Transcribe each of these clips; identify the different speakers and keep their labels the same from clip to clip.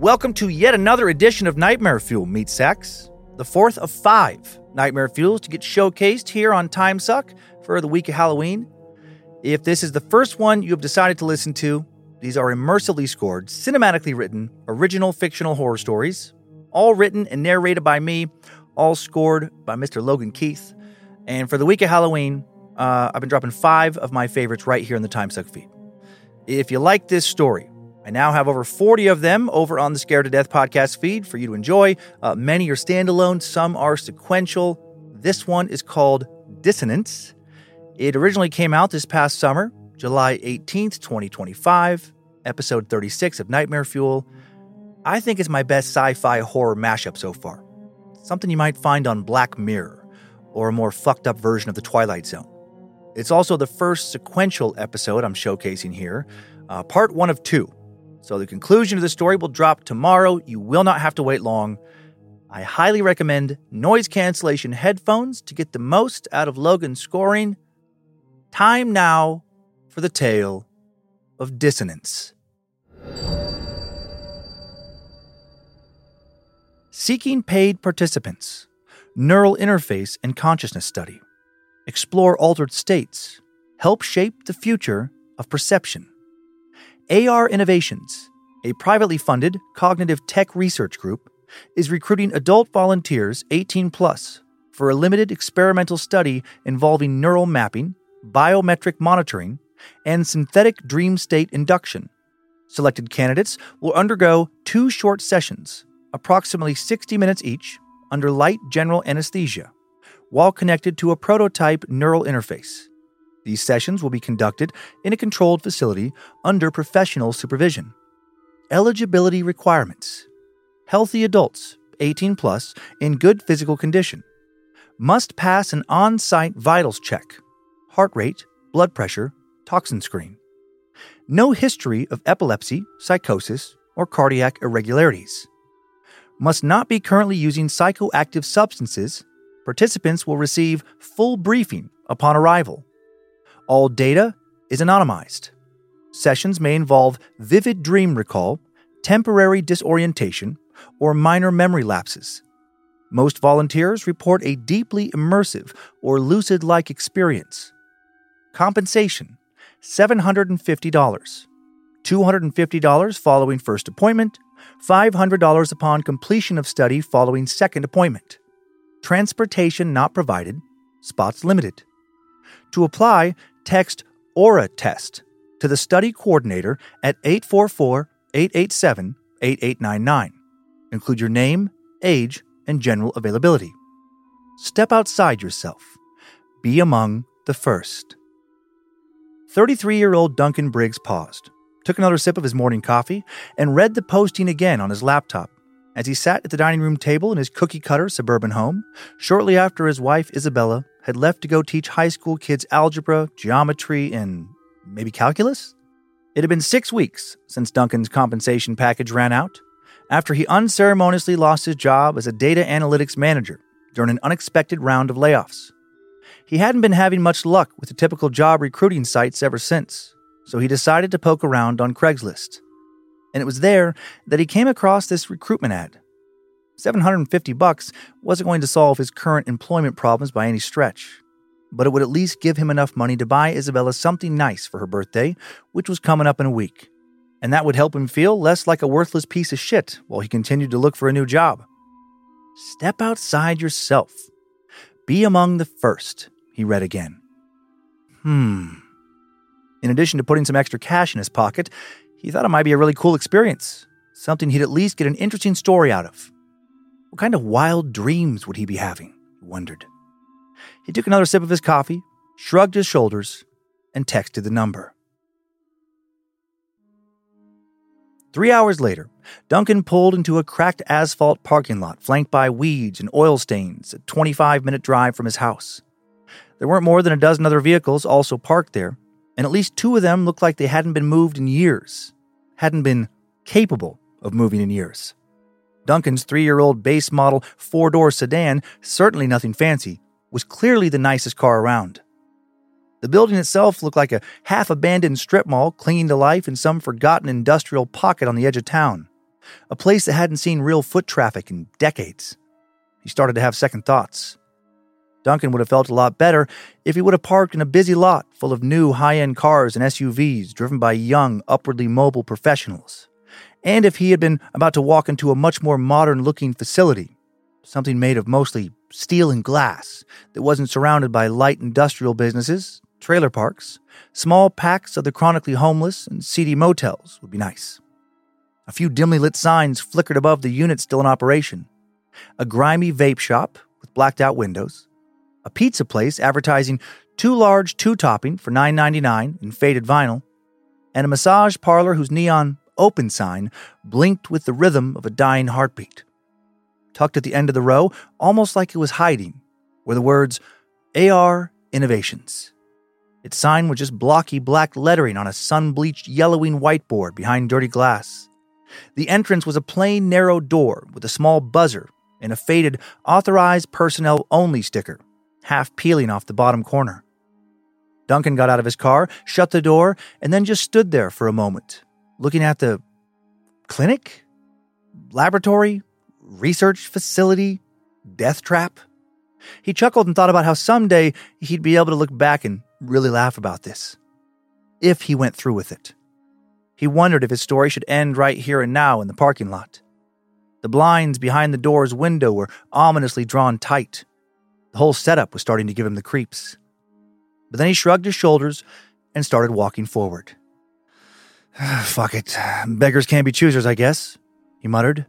Speaker 1: Welcome to yet another edition of Nightmare Fuel, Meat Sacks, the fourth of 5 Nightmare Fuels to get showcased here on Time Suck for the week of Halloween. If this is the first one you have decided to listen to, these are immersively scored, cinematically written, original fictional horror stories, all written and narrated by me, all scored by Mr. Logan Keith. And for the week of Halloween, I've been dropping 5 of my favorites right here in the Time Suck feed. If you like this story, I now have over 40 of them over on the Scared to Death podcast feed for you to enjoy. Many are standalone, some are sequential. This one is called Dissonance. It originally came out this past summer, July 18th, 2025, episode 36 of Nightmare Fuel. I think it's my best sci-fi horror mashup so far. Something you might find on Black Mirror, or a more fucked up version of The Twilight Zone. It's also the first sequential episode I'm showcasing here, part 1 of 2. So the conclusion of the story will drop tomorrow. You will not have to wait long. I highly recommend noise cancellation headphones to get the most out of Logan's scoring. Time now for the tale of Dissonance. Seeking paid participants. Neural interface and consciousness study. Explore altered states. Help shape the future of perception. AR Innovations, a privately funded cognitive tech research group, is recruiting adult volunteers 18 plus for a limited experimental study involving neural mapping, biometric monitoring, and synthetic dream state induction. Selected candidates will undergo 2 short sessions, approximately 60 minutes each, under light general anesthesia, while connected to a prototype neural interface. These sessions will be conducted in a controlled facility under professional supervision. Eligibility requirements. Healthy adults, 18 plus, in good physical condition. Must pass an on-site vitals check, heart rate, blood pressure, toxin screen. No history of epilepsy, psychosis, or cardiac irregularities. Must not be currently using psychoactive substances. Participants will receive full briefing upon arrival. All data is anonymized. Sessions may involve vivid dream recall, temporary disorientation, or minor memory lapses. Most volunteers report a deeply immersive or lucid-like experience. Compensation, $750. $250 following first appointment, $500 upon completion of study following second appointment. Transportation not provided, spots limited. To apply, text Aura Test to the study coordinator at 844-887-8899. Include your name, age, and general availability. Step outside yourself. Be among the first. 33-year-old Duncan Briggs paused, took another sip of his morning coffee, and read the posting again on his laptop as he sat at the dining room table in his cookie-cutter suburban home shortly after his wife Isabella had left to go teach high school kids algebra, geometry, and maybe calculus? It had been 6 weeks since Duncan's compensation package ran out, after he unceremoniously lost his job as a data analytics manager during an unexpected round of layoffs. He hadn't been having much luck with the typical job recruiting sites ever since, so he decided to poke around on Craigslist. And it was there that he came across this recruitment ad. $750 wasn't going to solve his current employment problems by any stretch, but it would at least give him enough money to buy Isabella something nice for her birthday, which was coming up in a week. And that would help him feel less like a worthless piece of shit while he continued to look for a new job. Step outside yourself. Be among the first, he read again. In addition to putting some extra cash in his pocket, he thought it might be a really cool experience, something he'd at least get an interesting story out of. What kind of wild dreams would he be having? He wondered. He took another sip of his coffee, shrugged his shoulders, and texted the number. 3 hours later, Duncan pulled into a cracked asphalt parking lot flanked by weeds and oil stains, a 25-minute drive from his house. There weren't more than a dozen other vehicles also parked there, and at least 2 of them looked like they hadn't been moved in years, hadn't been capable of moving in years. Duncan's 3-year-old base model 4-door sedan, certainly nothing fancy, was clearly the nicest car around. The building itself looked like a half-abandoned strip mall clinging to life in some forgotten industrial pocket on the edge of town, a place that hadn't seen real foot traffic in decades. He started to have second thoughts. Duncan would have felt a lot better if he would have parked in a busy lot full of new high-end cars and SUVs driven by young, upwardly mobile professionals. And if he had been about to walk into a much more modern-looking facility, something made of mostly steel and glass that wasn't surrounded by light industrial businesses, trailer parks, small packs of the chronically homeless, and seedy motels would be nice. A few dimly lit signs flickered above the unit still in operation. A grimy vape shop with blacked-out windows. A pizza place advertising 2 large 2-topping for $9.99 in faded vinyl. And a massage parlor whose neon open sign blinked with the rhythm of a dying heartbeat. Tucked at the end of the row, almost like it was hiding, were the words, AR Innovations. Its sign was just blocky black lettering on a sun-bleached yellowing whiteboard behind dirty glass. The entrance was a plain, narrow door with a small buzzer and a faded Authorized Personnel Only sticker, half peeling off the bottom corner. Duncan got out of his car, shut the door, and then just stood there for a moment, looking at the clinic, laboratory, research facility, death trap. He chuckled and thought about how someday he'd be able to look back and really laugh about this, if he went through with it. He wondered if his story should end right here and now in the parking lot. The blinds behind the door's window were ominously drawn tight. The whole setup was starting to give him the creeps. But then he shrugged his shoulders and started walking forward. Fuck it. Beggars can't be choosers, I guess, he muttered.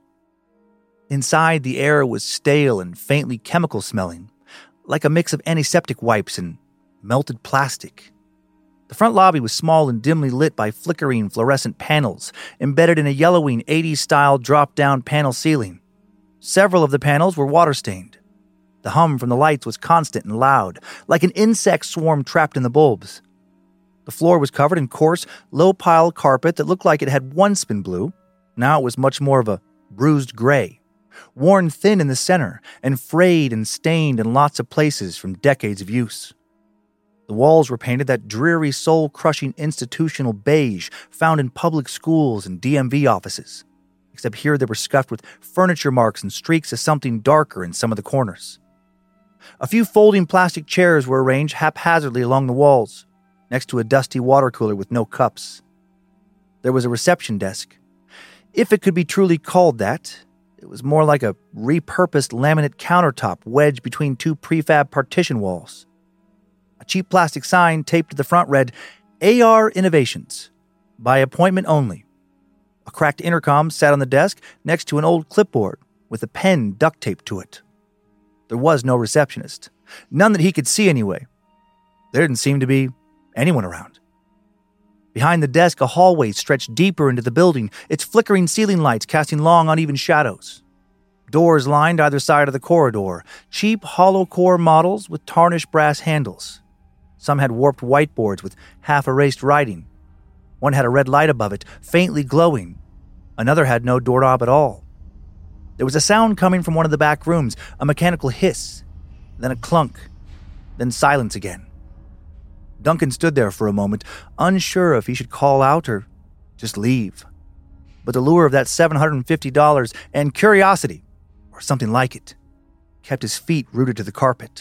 Speaker 1: Inside, the air was stale and faintly chemical-smelling, like a mix of antiseptic wipes and melted plastic. The front lobby was small and dimly lit by flickering fluorescent panels embedded in a yellowing 80s-style drop-down panel ceiling. Several of the panels were water-stained. The hum from the lights was constant and loud, like an insect swarm trapped in the bulbs. The floor was covered in coarse, low-pile carpet that looked like it had once been blue. Now it was much more of a bruised gray, worn thin in the center and frayed and stained in lots of places from decades of use. The walls were painted that dreary, soul-crushing institutional beige found in public schools and DMV offices, except here they were scuffed with furniture marks and streaks of something darker in some of the corners. A few folding plastic chairs were arranged haphazardly along the walls, next to a dusty water cooler with no cups. There was a reception desk. If it could be truly called that, it was more like a repurposed laminate countertop wedged between 2 prefab partition walls. A cheap plastic sign taped to the front read, AR Innovations, by appointment only. A cracked intercom sat on the desk next to an old clipboard with a pen duct taped to it. There was no receptionist. None that he could see anyway. There didn't seem to be anyone around. Behind the desk, a hallway stretched deeper into the building, its flickering ceiling lights casting long, uneven shadows. Doors lined either side of the corridor, cheap hollow-core models with tarnished brass handles. Some had warped whiteboards with half-erased writing. One had a red light above it, faintly glowing. Another had no doorknob at all. There was a sound coming from one of the back rooms, a mechanical hiss, then a clunk, then silence again. Duncan stood there for a moment, unsure if he should call out or just leave. But the lure of that $750 and curiosity, or something like it, kept his feet rooted to the carpet.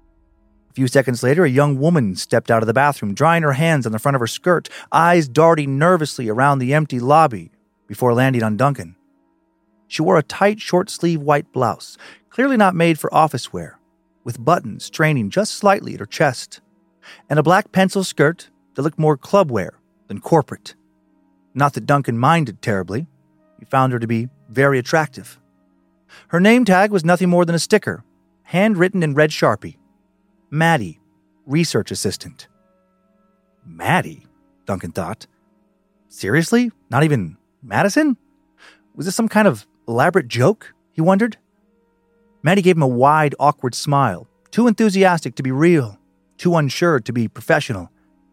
Speaker 1: A few seconds later, a young woman stepped out of the bathroom, drying her hands on the front of her skirt, eyes darting nervously around the empty lobby before landing on Duncan. She wore a tight, short-sleeve white blouse, clearly not made for office wear, with buttons straining just slightly at her chest, and a black pencil skirt that looked more club wear than corporate. Not that Duncan minded terribly. He found her to be very attractive. Her name tag was nothing more than a sticker, handwritten in red Sharpie. Maddie, research assistant. Maddie, Duncan thought. Seriously? Not even Madison? Was this some kind of elaborate joke? He wondered. Maddie gave him a wide, awkward smile, too enthusiastic to be real, too unsure to be professional.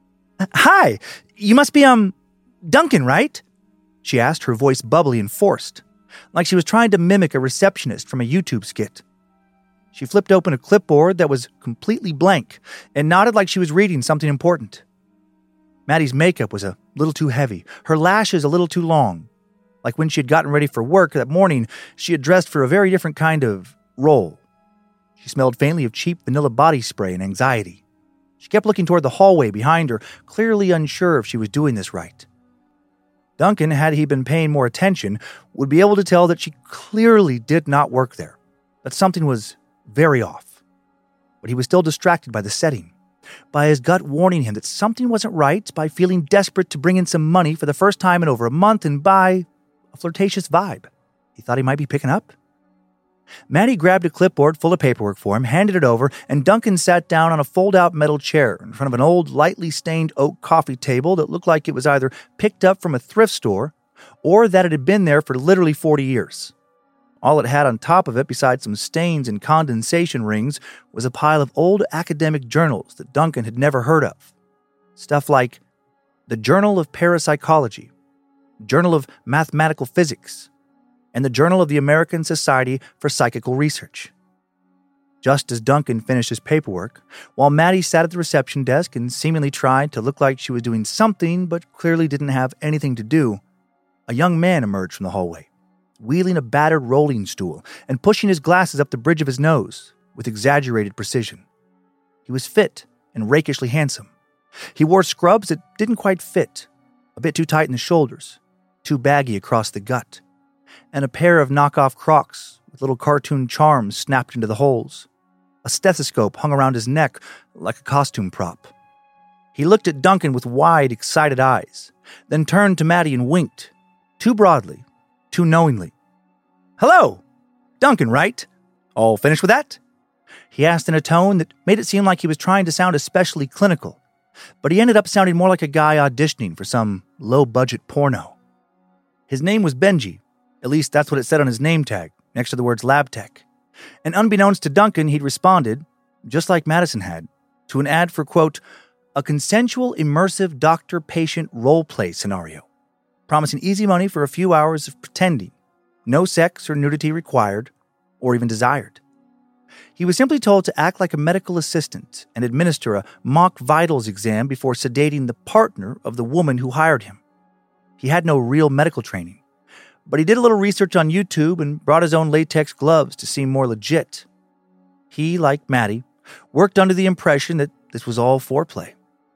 Speaker 1: Hi, you must be, Duncan, right? She asked, her voice bubbly and forced, like she was trying to mimic a receptionist from a YouTube skit. She flipped open a clipboard that was completely blank and nodded like she was reading something important. Maddie's makeup was a little too heavy, her lashes a little too long. Like when she had gotten ready for work that morning, she had dressed for a very different kind of role. She smelled faintly of cheap vanilla body spray and anxiety. She kept looking toward the hallway behind her, clearly unsure if she was doing this right. Duncan, had he been paying more attention, would be able to tell that she clearly did not work there, that something was very off. But he was still distracted by the setting, by his gut warning him that something wasn't right, by feeling desperate to bring in some money for the first time in over a month, and by a flirtatious vibe he thought he might be picking up. Maddie grabbed a clipboard full of paperwork for him, handed it over, and Duncan sat down on a fold-out metal chair in front of an old, lightly stained oak coffee table that looked like it was either picked up from a thrift store or that it had been there for literally 40 years. All it had on top of it, besides some stains and condensation rings, was a pile of old academic journals that Duncan had never heard of. Stuff like the Journal of Parapsychology, Journal of Mathematical Physics, and the Journal of the American Society for Psychical Research. Just as Duncan finished his paperwork, while Maddie sat at the reception desk and seemingly tried to look like she was doing something but clearly didn't have anything to do, a young man emerged from the hallway, wheeling a battered rolling stool and pushing his glasses up the bridge of his nose with exaggerated precision. He was fit and rakishly handsome. He wore scrubs that didn't quite fit, a bit too tight in the shoulders, too baggy across the gut, and a pair of knockoff Crocs with little cartoon charms snapped into the holes. A stethoscope hung around his neck like a costume prop. He looked at Duncan with wide, excited eyes, then turned to Maddie and winked, too broadly, too knowingly. "Hello! Duncan, right? All finished with that?" He asked in a tone that made it seem like he was trying to sound especially clinical, but he ended up sounding more like a guy auditioning for some low-budget porno. His name was Benji. At least that's what it said on his name tag, next to the words Lab Tech. And unbeknownst to Duncan, he'd responded, just like Madison had, to an ad for, quote, a consensual, immersive doctor-patient role-play scenario, promising easy money for a few hours of pretending, no sex or nudity required, or even desired. He was simply told to act like a medical assistant and administer a mock vitals exam before sedating the partner of the woman who hired him. He had no real medical training, but he did a little research on YouTube and brought his own latex gloves to seem more legit. He, like Maddie, worked under the impression that this was all foreplay.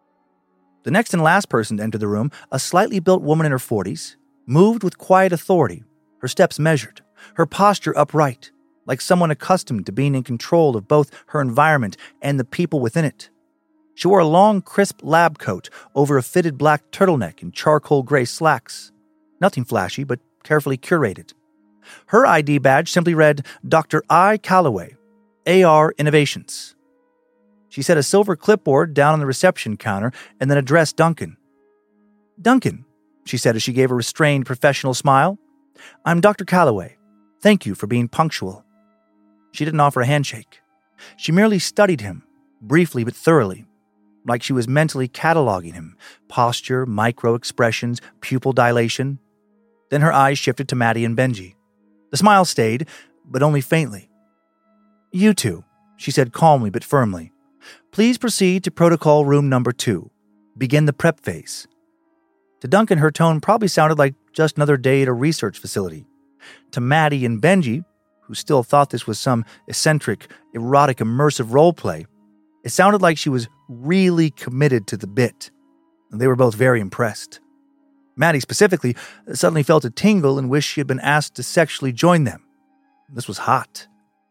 Speaker 1: The next and last person to enter the room, a slightly built woman in her 40s, moved with quiet authority, her steps measured, her posture upright, like someone accustomed to being in control of both her environment and the people within it. She wore a long, crisp lab coat over a fitted black turtleneck and charcoal gray slacks. Nothing flashy, but carefully curated. Her ID badge simply read Dr. I. Calloway, AR Innovations. She set a silver clipboard down on the reception counter and then addressed Duncan. "Duncan," she said as she gave a restrained professional smile, "I'm Dr. Calloway. Thank you for being punctual." She didn't offer a handshake. She merely studied him, briefly but thoroughly, like she was mentally cataloging him, posture, micro-expressions, pupil dilation. Then her eyes shifted to Maddie and Benji. The smile stayed, but only faintly. "You two," she said calmly but firmly. "Please proceed to protocol room number 2. Begin the prep phase." To Duncan, her tone probably sounded like just another day at a research facility. To Maddie and Benji, who still thought this was some eccentric, erotic, immersive roleplay, it sounded like she was really committed to the bit. And they were both very impressed. Maddie specifically suddenly felt a tingle and wished she had been asked to sexually join them. This was hot.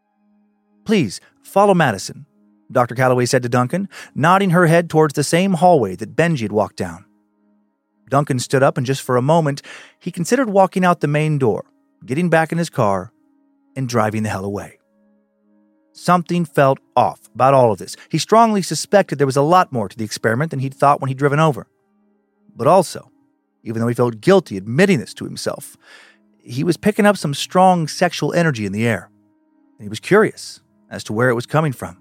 Speaker 1: "Please, follow Madison," Dr. Calloway said to Duncan, nodding her head towards the same hallway that Benji had walked down. Duncan stood up, and just for a moment, he considered walking out the main door, getting back in his car, and driving the hell away. Something felt off about all of this. He strongly suspected there was a lot more to the experiment than he'd thought when he'd driven over. But also, even though he felt guilty admitting this to himself, he was picking up some strong sexual energy in the air, and he was curious as to where it was coming from.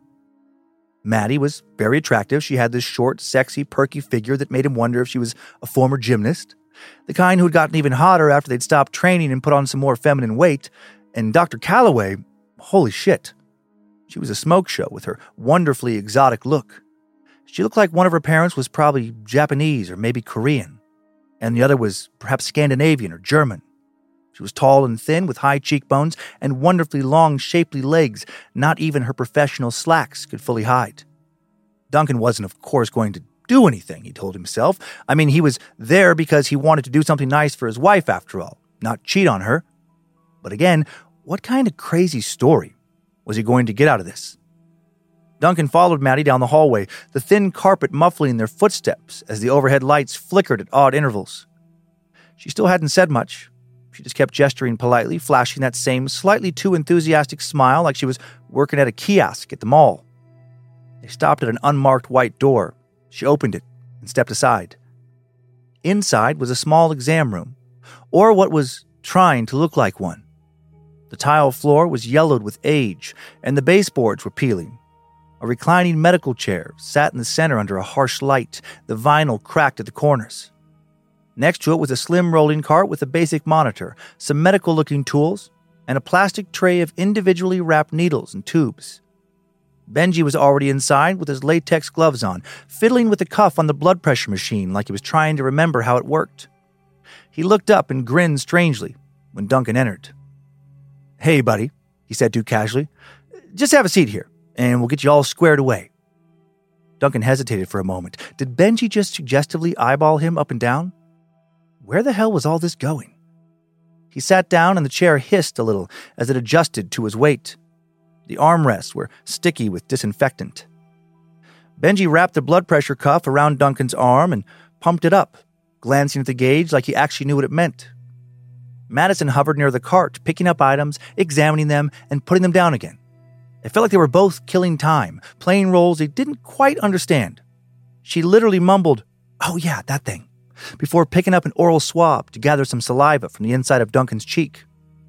Speaker 1: Maddie was very attractive. She had this short, sexy, perky figure that made him wonder if she was a former gymnast, the kind who had gotten even hotter after they'd stopped training and put on some more feminine weight. And Dr. Calloway, holy shit, she was a smoke show with her wonderfully exotic look. She looked like one of her parents was probably Japanese or maybe Korean, and the other was perhaps Scandinavian or German. She was tall and thin with high cheekbones and wonderfully long, shapely legs not even her professional slacks could fully hide. Duncan wasn't, of course, going to do anything, he told himself. I mean, he was there because he wanted to do something nice for his wife, after all, not cheat on her. But again, what kind of crazy story was he going to get out of this? Duncan followed Maddie down the hallway, the thin carpet muffling their footsteps as the overhead lights flickered at odd intervals. She still hadn't said much. She just kept gesturing politely, flashing that same slightly too enthusiastic smile like she was working at a kiosk at the mall. They stopped at an unmarked white door. She opened it and stepped aside. Inside was a small exam room, or what was trying to look like one. The tile floor was yellowed with age, and the baseboards were peeling. A reclining medical chair sat in the center under a harsh light, the vinyl cracked at the corners. Next to it was a slim rolling cart with a basic monitor, some medical-looking tools, and a plastic tray of individually wrapped needles and tubes. Benji was already inside with his latex gloves on, fiddling with the cuff on the blood pressure machine like he was trying to remember how it worked. He looked up and grinned strangely when Duncan entered. "Hey, buddy," he said too casually. "Just have a seat here, and we'll get you all squared away." Duncan hesitated for a moment. Did Benji just suggestively eyeball him up and down? Where the hell was all this going? He sat down and the chair hissed a little as it adjusted to his weight. The armrests were sticky with disinfectant. Benji wrapped the blood pressure cuff around Duncan's arm and pumped it up, glancing at the gauge like he actually knew what it meant. Madison hovered near the cart, picking up items, examining them, and putting them down again. It felt like they were both killing time, playing roles they didn't quite understand. She literally mumbled, "Oh yeah, that thing," before picking up an oral swab to gather some saliva from the inside of Duncan's cheek.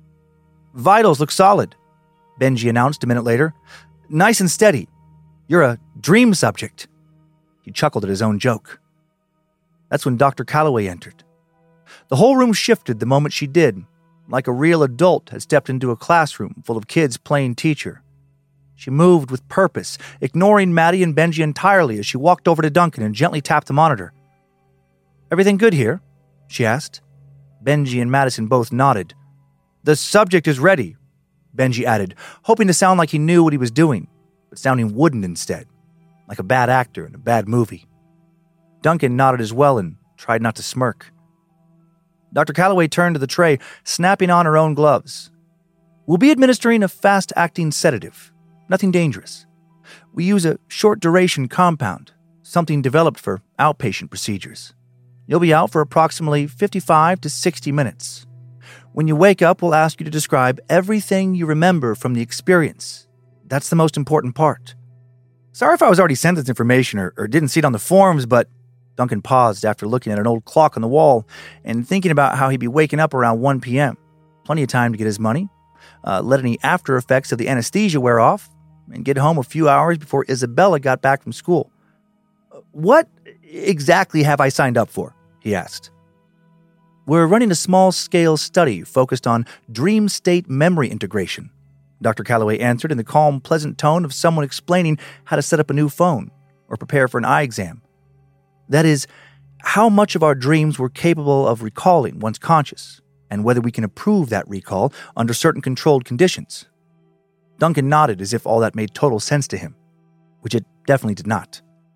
Speaker 1: "Vitals look solid," Benji announced a minute later. "Nice and steady. You're a dream subject." He chuckled at his own joke. That's when Dr. Calloway entered. The whole room shifted the moment she did, like a real adult had stepped into a classroom full of kids playing teacher. She moved with purpose, ignoring Maddie and Benji entirely as she walked over to Duncan and gently tapped the monitor. "Everything good here?" she asked. Benji and Madison both nodded. "The subject is ready," Benji added, hoping to sound like he knew what he was doing, but sounding wooden instead, like a bad actor in a bad movie. Duncan nodded as well and tried not to smirk. Dr. Calloway turned to the tray, snapping on her own gloves. "We'll be administering a fast-acting sedative. Nothing dangerous. We use a short-duration compound, something developed for outpatient procedures. You'll be out for approximately 55 to 60 minutes. When you wake up, we'll ask you to describe everything you remember from the experience. That's the most important part. Sorry if I was already sent this information or didn't see it on the forms, but..." Duncan paused after looking at an old clock on the wall and thinking about how he'd be waking up around 1 p.m. Plenty of time to get his money, let any after effects of the anesthesia wear off, and get home a few hours before Isabella got back from school. "What exactly have I signed up for?" he asked. "We're running a small-scale study focused on dream state memory integration," Dr. Calloway answered in the calm, pleasant tone of someone explaining how to set up a new phone or prepare for an eye exam. "That is, how much of our dreams we're capable of recalling once conscious, and whether we can improve that recall under certain controlled conditions." Duncan nodded as if all that made total sense to him, which it definitely did not.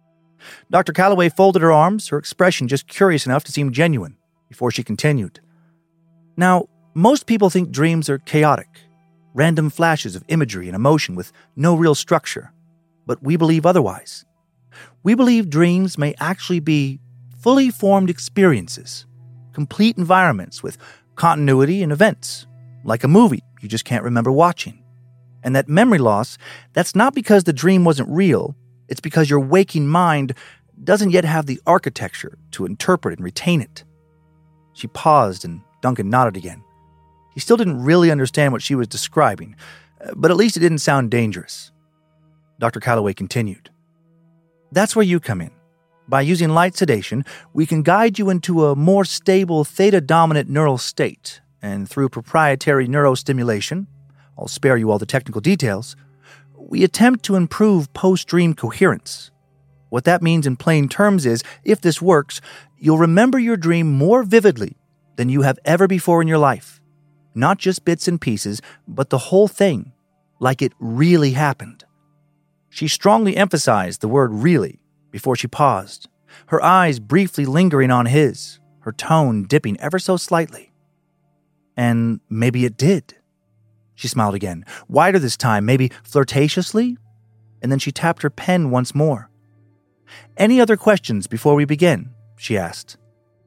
Speaker 1: Dr. Calloway folded her arms, her expression just curious enough to seem genuine, before she continued. "Now, most people think dreams are chaotic, random flashes of imagery and emotion with no real structure, but we believe otherwise. We believe dreams may actually be fully formed experiences, complete environments with continuity and events, like a movie you just can't remember watching. And that memory loss, that's not because the dream wasn't real, it's because your waking mind doesn't yet have the architecture to interpret and retain it." She paused and Duncan nodded again. He still didn't really understand what she was describing, but at least it didn't sound dangerous. Dr. Calloway continued. "That's where you come in. By using light sedation, we can guide you into a more stable theta-dominant neural state, and through proprietary neurostimulation, I'll spare you all the technical details, we attempt to improve post-dream coherence. What that means in plain terms is, if this works, you'll remember your dream more vividly than you have ever before in your life. Not just bits and pieces, but the whole thing, like it really happened. She strongly emphasized the word really before she paused, her eyes briefly lingering on his, her tone dipping ever so slightly. And maybe it did. She smiled again, wider this time, maybe flirtatiously, and then she tapped her pen once more. "Any other questions before we begin?" she asked.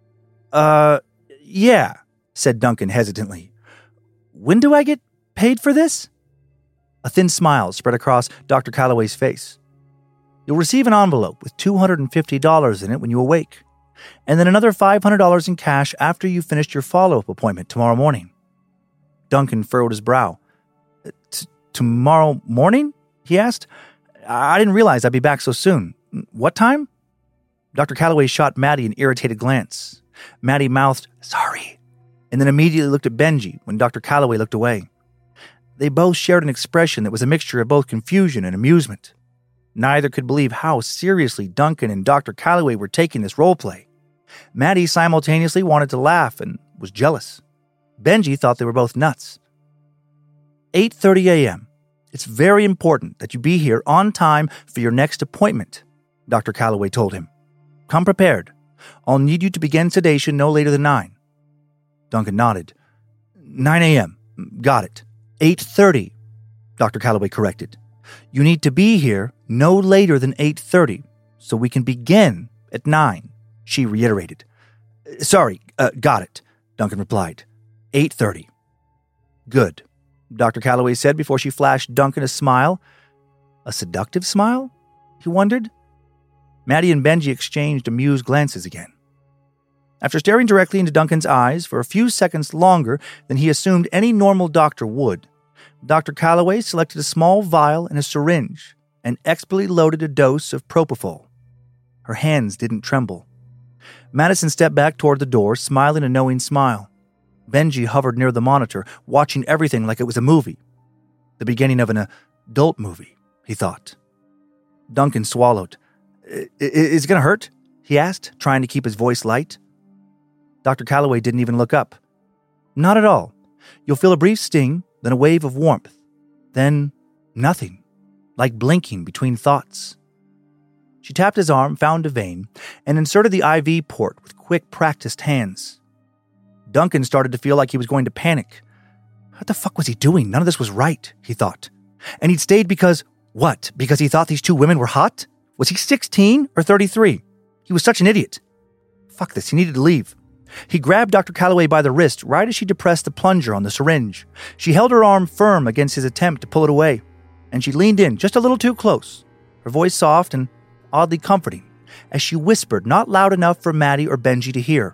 Speaker 1: Yeah, said Duncan hesitantly. "When do I get paid for this?" A thin smile spread across Dr. Calloway's face. "You'll receive an envelope with $250 in it when you awake, and then another $500 in cash after you've finished your follow-up appointment tomorrow morning." Duncan furrowed his brow. Tomorrow morning?" he asked. "I didn't realize I'd be back so soon. What time?" Dr. Calloway shot Maddie an irritated glance. Maddie mouthed, "Sorry," and then immediately looked at Benji when Dr. Calloway looked away. They both shared an expression that was a mixture of both confusion and amusement. Neither could believe how seriously Duncan and Dr. Calloway were taking this role play. Maddie simultaneously wanted to laugh and was jealous. Benji thought they were both nuts. 8:30 a.m. It's very important that you be here on time for your next appointment, Dr. Calloway told him. "Come prepared. I'll need you to begin sedation no later than 9. Duncan nodded. 9 a.m. Got it. 8:30, Dr. Calloway corrected. "You need to be here no later than 8:30 so we can begin at 9, she reiterated. "Sorry, got it," Duncan replied. 8:30. "Good," Dr. Calloway said before she flashed Duncan a smile. A seductive smile? He wondered. Maddie and Benji exchanged amused glances again. After staring directly into Duncan's eyes for a few seconds longer than he assumed any normal doctor would, Dr. Calloway selected a small vial and a syringe and expertly loaded a dose of propofol. Her hands didn't tremble. Madison stepped back toward the door, smiling a knowing smile. Benji hovered near the monitor, watching everything like it was a movie. The beginning of an adult movie, he thought. Duncan swallowed. Is it going to hurt?" he asked, trying to keep his voice light. Dr. Calloway didn't even look up. "Not at all. You'll feel a brief sting, then a wave of warmth. Then nothing, like blinking between thoughts." She tapped his arm, found a vein, and inserted the IV port with quick, practiced hands. Duncan started to feel like he was going to panic. What the fuck was he doing? None of this was right, he thought. And he'd stayed because, what? Because he thought these two women were hot? Was he 16 or 33? He was such an idiot. Fuck this, he needed to leave. He grabbed Dr. Calloway by the wrist right as she depressed the plunger on the syringe. She held her arm firm against his attempt to pull it away, and she leaned in just a little too close, her voice soft and oddly comforting, as she whispered, not loud enough for Maddie or Benji to hear.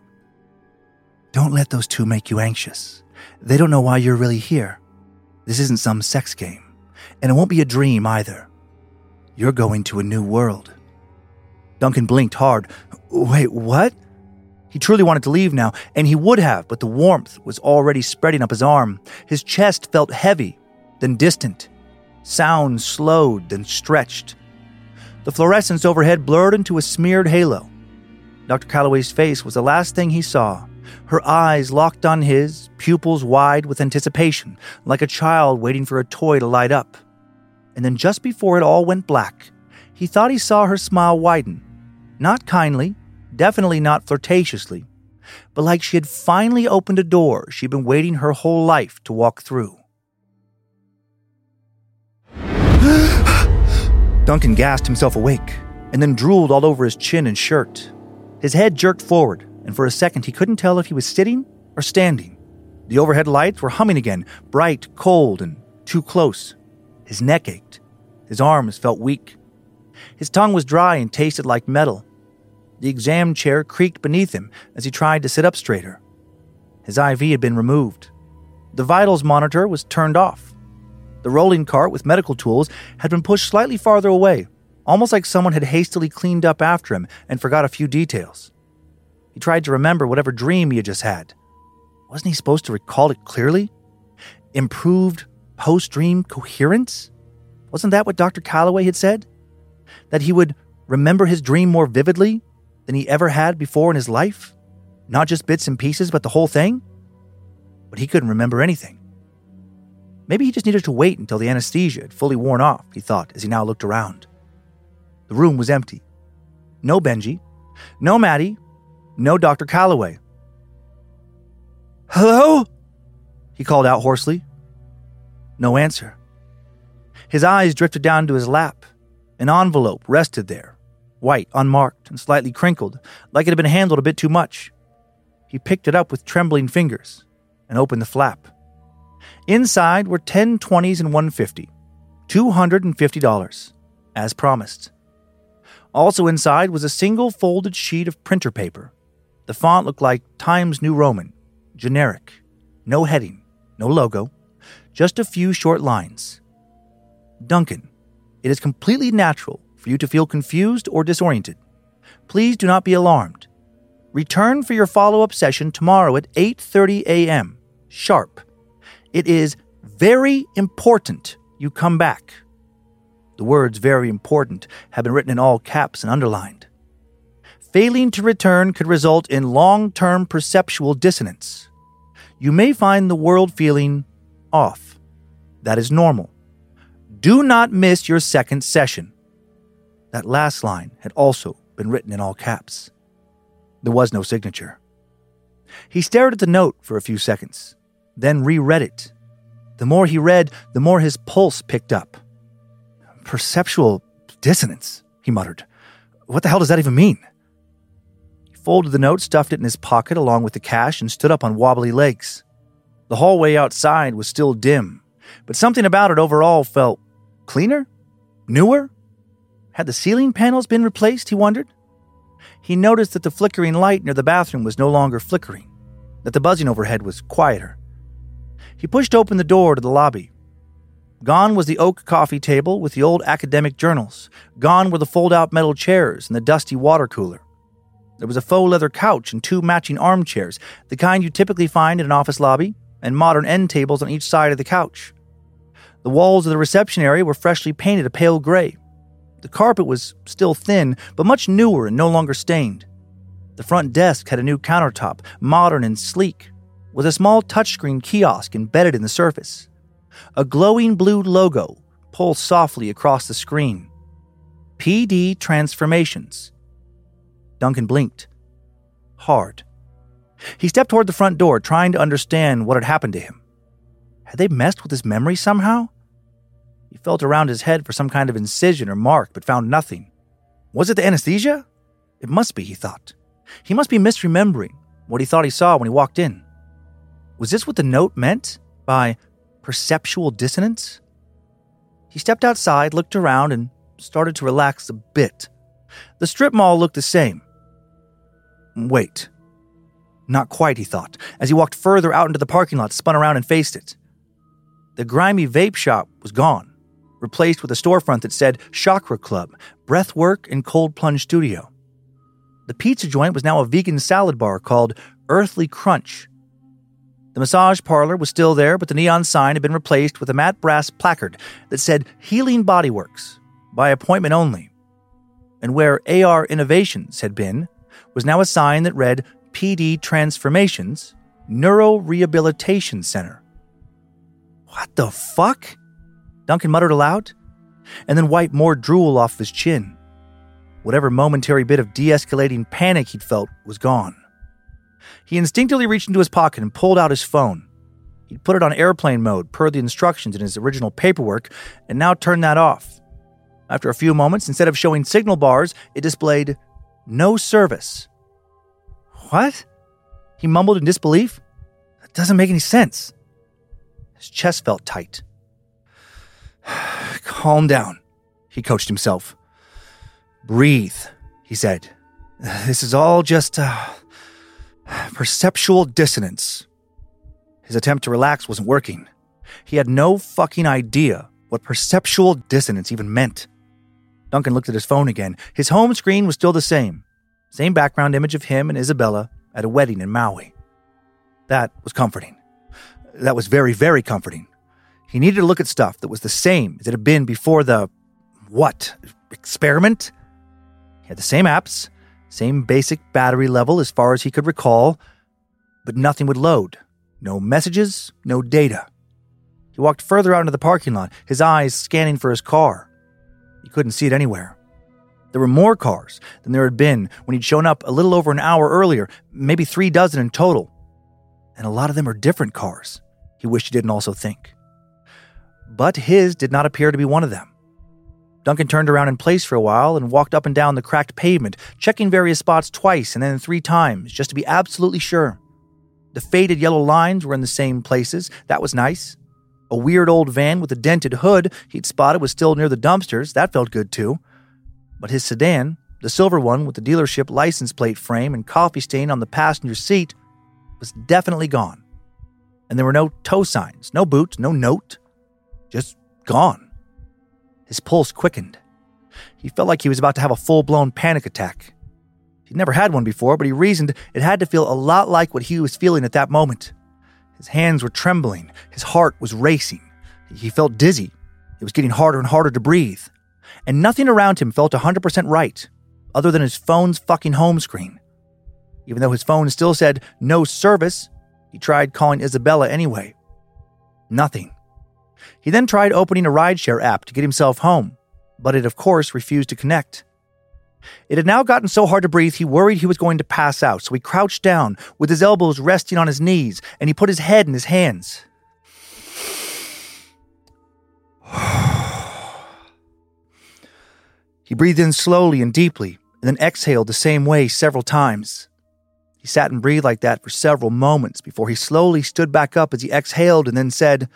Speaker 1: "Don't let those two make you anxious. They don't know why you're really here. This isn't some sex game, and it won't be a dream either. You're going to a new world." Duncan blinked hard. Wait, what? He truly wanted to leave now, and he would have, but the warmth was already spreading up his arm. His chest felt heavy, then distant. Sound slowed, then stretched. The fluorescence overhead blurred into a smeared halo. Dr. Calloway's face was the last thing he saw. Her eyes locked on his, pupils wide with anticipation, like a child waiting for a toy to light up. And then just before it all went black, he thought he saw her smile widen. Not kindly, definitely not flirtatiously, but like she had finally opened a door she'd been waiting her whole life to walk through. Duncan gasped himself awake, and then drooled all over his chin and shirt. His head jerked forward, and for a second he couldn't tell if he was sitting or standing. The overhead lights were humming again, bright, cold, and too close. His neck ached. His arms felt weak. His tongue was dry and tasted like metal. The exam chair creaked beneath him as he tried to sit up straighter. His IV had been removed. The vitals monitor was turned off. The rolling cart with medical tools had been pushed slightly farther away, almost like someone had hastily cleaned up after him and forgot a few details. He tried to remember whatever dream he had just had. Wasn't he supposed to recall it clearly? Improved post-dream coherence? Wasn't that what Dr. Calloway had said? That he would remember his dream more vividly than he ever had before in his life? Not just bits and pieces, but the whole thing? but he couldn't remember anything. Maybe he just needed to wait until the anesthesia had fully worn off, he thought as he now looked around. The room was empty. No Benji, no Maddie, no Dr. Calloway. "Hello?" he called out hoarsely. No answer. His eyes drifted down to his lap. An envelope rested there, white, unmarked, and slightly crinkled, like it had been handled a bit too much. He picked it up with trembling fingers and opened the flap. Inside were 10 20s and one 50, $250, as promised. Also inside was a single folded sheet of printer paper. The font looked like Times New Roman, generic, no heading, no logo, just a few short lines. "Duncan, it is completely natural for you to feel confused or disoriented. Please do not be alarmed. Return for your follow-up session tomorrow at 8:30 a.m. sharp. It is very important you come back." The words "very important" had been written in all caps and underlined. "Failing to return could result in long-term perceptual dissonance. You may find the world feeling off. That is normal. Do not miss your second session." That last line had also been written in all caps. There was no signature. He stared at the note for a few seconds, then reread it. The more he read, the more his pulse picked up. "Perceptual dissonance," he muttered. "What the hell does that even mean?" He folded the note, stuffed it in his pocket along with the cash, and stood up on wobbly legs. The hallway outside was still dim, but something about it overall felt cleaner? Newer? Had the ceiling panels been replaced, he wondered? He noticed that the flickering light near the bathroom was no longer flickering, that the buzzing overhead was quieter. He pushed open the door to the lobby. Gone was the oak coffee table with the old academic journals. Gone were the fold-out metal chairs and the dusty water cooler. There was a faux leather couch and 2 matching armchairs, the kind you typically find in an office lobby, and modern end tables on each side of the couch. The walls of the reception area were freshly painted a pale gray. The carpet was still thin, but much newer and no longer stained. The front desk had a new countertop, modern and sleek, with a small touchscreen kiosk embedded in the surface. A glowing blue logo pulsed softly across the screen. PD Transformations. Duncan blinked. Hard. He stepped toward the front door, trying to understand what had happened to him. Had they messed with his memory somehow? He felt around his head for some kind of incision or mark, but found nothing. Was it the anesthesia? It must be, he thought. He must be misremembering what he thought he saw when he walked in. Was this what the note meant by perceptual dissonance? He stepped outside, looked around, and started to relax a bit. The strip mall looked the same. Wait. Not quite, he thought, as he walked further out into the parking lot, spun around and faced it. The grimy vape shop was gone, replaced with a storefront that said Chakra Club, Breathwork, and Cold Plunge Studio. The pizza joint was now a vegan salad bar called Earthly Crunch. The massage parlor was still there, but the neon sign had been replaced with a matte brass placard that said Healing Bodyworks, by appointment only. And where AR Innovations had been, was now a sign that read PD Transformations, Neuro Rehabilitation Center. What the fuck? Duncan muttered aloud, and then wiped more drool off his chin. Whatever momentary bit of de-escalating panic he'd felt was gone. He instinctively reached into his pocket and pulled out his phone. He'd put it on airplane mode per the instructions in his original paperwork, and now turned that off. After a few moments, instead of showing signal bars, it displayed no service. What? He mumbled in disbelief. That doesn't make any sense. His chest felt tight. Calm down, he coached himself. Breathe, he said. This is all just perceptual dissonance. His attempt to relax wasn't working. He had no fucking idea what perceptual dissonance even meant. Duncan looked at his phone again. His home screen was still the same. Same background image of him and Isabella at a wedding in Maui. That was comforting. That was very, very comforting. He needed to look at stuff that was the same as it had been before the... what? Experiment? He had the same apps, same basic battery level as far as he could recall, but nothing would load. No messages, no data. He walked further out into the parking lot, his eyes scanning for his car. He couldn't see it anywhere. There were more cars than there had been when he'd shown up a little over an hour earlier, maybe 3 dozen in total. And a lot of them are different cars, he wished he didn't also think. But his did not appear to be one of them. Duncan turned around in place for a while and walked up and down the cracked pavement, checking various spots twice and then 3 times, just to be absolutely sure. The faded yellow lines were in the same places. That was nice. A weird old van with a dented hood he'd spotted was still near the dumpsters. That felt good too. But his sedan, the silver one with the dealership license plate frame and coffee stain on the passenger seat, was definitely gone. And there were no tow signs, no boot, no note. Just gone. His pulse quickened. He felt like he was about to have a full-blown panic attack. He'd never had one before, but he reasoned it had to feel a lot like what he was feeling at that moment. His hands were trembling. His heart was racing. He felt dizzy. It was getting harder and harder to breathe. And nothing around him felt 100% right, other than his phone's fucking home screen. Even though his phone still said no service, he tried calling Isabella anyway. Nothing. He then tried opening a rideshare app to get himself home, but it of course refused to connect. It had now gotten so hard to breathe he worried he was going to pass out, so he crouched down with his elbows resting on his knees and he put his head in his hands. He breathed in slowly and deeply and then exhaled the same way several times. He sat and breathed like that for several moments before he slowly stood back up as he exhaled and then said,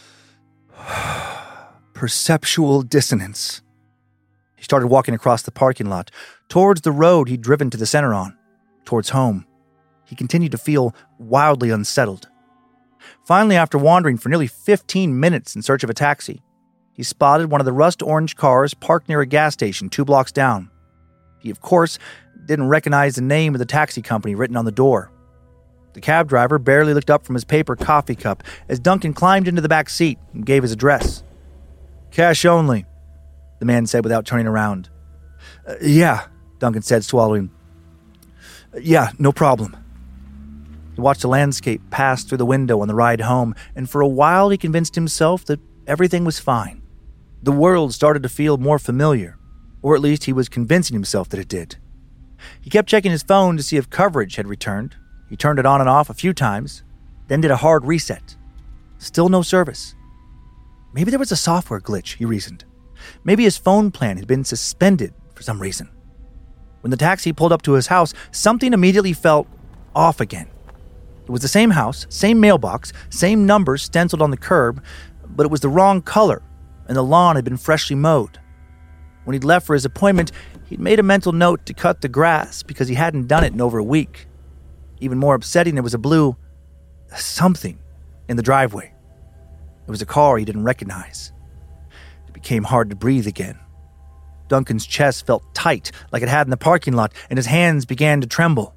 Speaker 1: "Perceptual dissonance." He started walking across the parking lot, towards the road he'd driven to the center on, towards home. He continued to feel wildly unsettled. Finally, after wandering for nearly 15 minutes in search of a taxi, he spotted one of the rust-orange cars parked near a gas station 2 blocks down. He, of course, didn't recognize the name of the taxi company written on the door. The cab driver barely looked up from his paper coffee cup as Duncan climbed into the back seat and gave his address. "Cash only," the man said without turning around. Yeah, Duncan said, swallowing. "Yeah, no problem." He watched the landscape pass through the window on the ride home, and for a while he convinced himself that everything was fine. The world started to feel more familiar, or at least he was convincing himself that it did. He kept checking his phone to see if coverage had returned. He turned it on and off a few times, then did a hard reset. Still no service. Maybe there was a software glitch, he reasoned. Maybe his phone plan had been suspended for some reason. When the taxi pulled up to his house, something immediately felt off again. It was the same house, same mailbox, same numbers stenciled on the curb, but it was the wrong color, and the lawn had been freshly mowed. When he'd left for his appointment, he'd made a mental note to cut the grass because he hadn't done it in over a week. Even more upsetting, there was a blue something in the driveway. It was a car he didn't recognize. It became hard to breathe again. Duncan's chest felt tight like it had in the parking lot, and his hands began to tremble.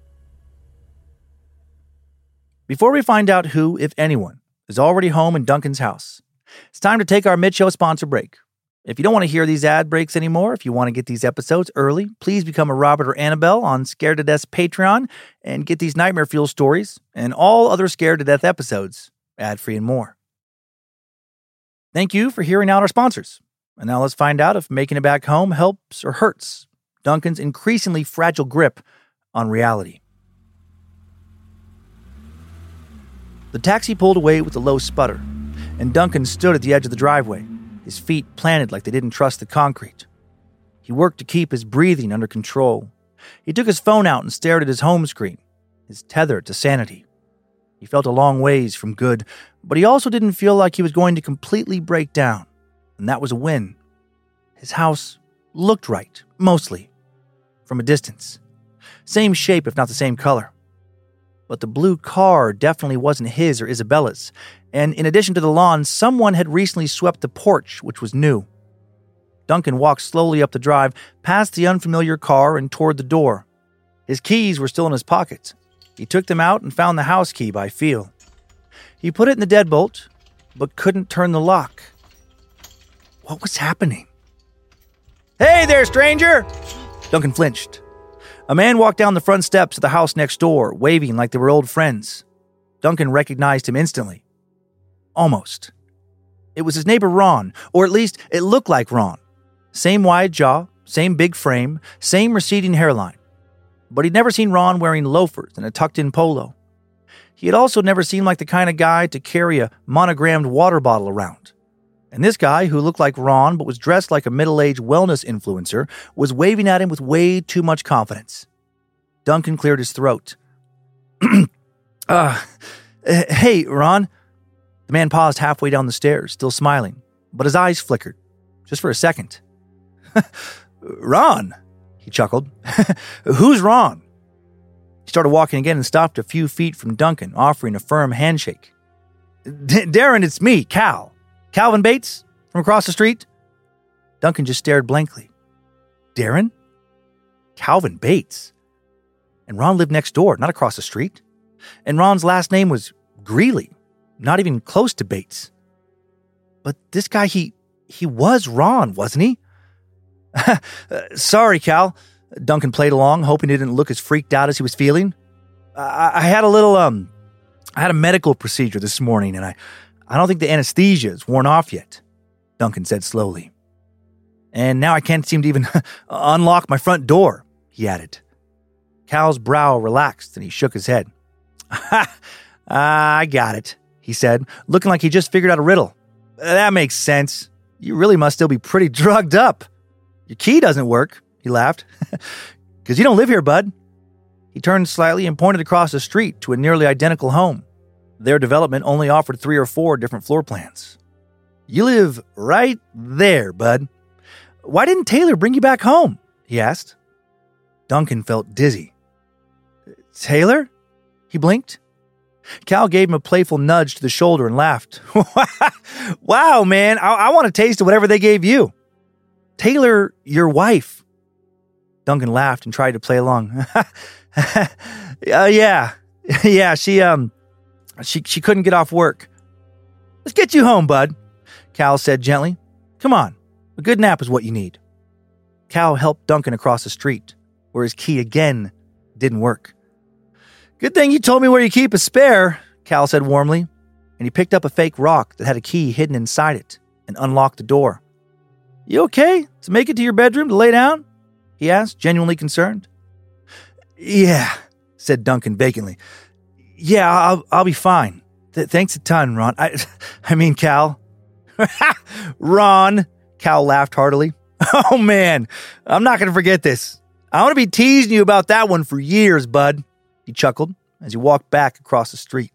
Speaker 1: Before we find out who, if anyone, is already home in Duncan's house, it's time to take our mid-show sponsor break. If you don't want to hear these ad breaks anymore, if you want to get these episodes early, please become a Robert or Annabelle on Scared to Death's Patreon and get these Nightmare Fuel stories and all other Scared to Death episodes, ad-free and more. Thank you for hearing out our sponsors. And now let's find out if making it back home helps or hurts Duncan's increasingly fragile grip on reality. The taxi pulled away with a low sputter, and Duncan stood at the edge of the driveway, his feet planted like they didn't trust the concrete. He worked to keep his breathing under control. He took his phone out and stared at his home screen, his tether to sanity. He felt a long ways from good, but he also didn't feel like he was going to completely break down, and that was a win. His house looked right, mostly, from a distance. Same shape, if not the same color. But the blue car definitely wasn't his or Isabella's, and in addition to the lawn, someone had recently swept the porch, which was new. Duncan walked slowly up the drive, past the unfamiliar car and toward the door. His keys were still in his pocket. He took them out and found the house key by feel. He put it in the deadbolt, but couldn't turn the lock. What was happening? "Hey there, stranger!" Duncan flinched. A man walked down the front steps of the house next door, waving like they were old friends. Duncan recognized him instantly. Almost. It was his neighbor Ron, or at least it looked like Ron. Same wide jaw, same big frame, same receding hairline. But he'd never seen Ron wearing loafers and a tucked-in polo. He had also never seemed like the kind of guy to carry a monogrammed water bottle around. And this guy, who looked like Ron but was dressed like a middle-aged wellness influencer, was waving at him with way too much confidence. Duncan cleared his throat. Hey, Ron. The man paused halfway down the stairs, still smiling, but his eyes flickered, just for a second. Ron, he chuckled. Who's Ron? He started walking again and stopped a few feet from Duncan, offering a firm handshake. Darren, it's me, Cal. Calvin Bates, from across the street? Duncan just stared blankly. Darren? Calvin Bates? And Ron lived next door, not across the street. And Ron's last name was Greeley, not even close to Bates. But this guy, he was Ron, wasn't he? Sorry, Cal. Duncan played along, hoping he didn't look as freaked out as he was feeling. I had a medical procedure this morning, and I don't think the anesthesia is worn off yet, Duncan said slowly. And now I can't seem to even unlock my front door, he added. Cal's brow relaxed and he shook his head. I got it, he said, looking like he just figured out a riddle. That makes sense. You really must still be pretty drugged up. Your key doesn't work, he laughed. Because you don't live here, bud. He turned slightly and pointed across the street to a nearly identical home. Their development only offered 3 or 4 different floor plans. You live right there, bud. Why didn't Taylor bring you back home? He asked. Duncan felt dizzy. Taylor? He blinked. Cal gave him a playful nudge to the shoulder and laughed. Wow, man, I want a taste of whatever they gave you. Taylor, your wife. Duncan laughed and tried to play along. Yeah, she couldn't get off work. Let's get you home, bud, Cal said gently. Come on, a good nap is what you need. Cal helped Duncan across the street, where his key again didn't work. Good thing you told me where you keep a spare, Cal said warmly, and he picked up a fake rock that had a key hidden inside it and unlocked the door. You okay to make it to your bedroom to lay down? He asked, genuinely concerned. Yeah, said Duncan vacantly. Yeah, I'll be fine. Thanks a ton, Ron. I mean, Cal. Ron, Cal laughed heartily. Oh, man, I'm not going to forget this. I want to be teasing you about that one for years, bud, he chuckled as he walked back across the street.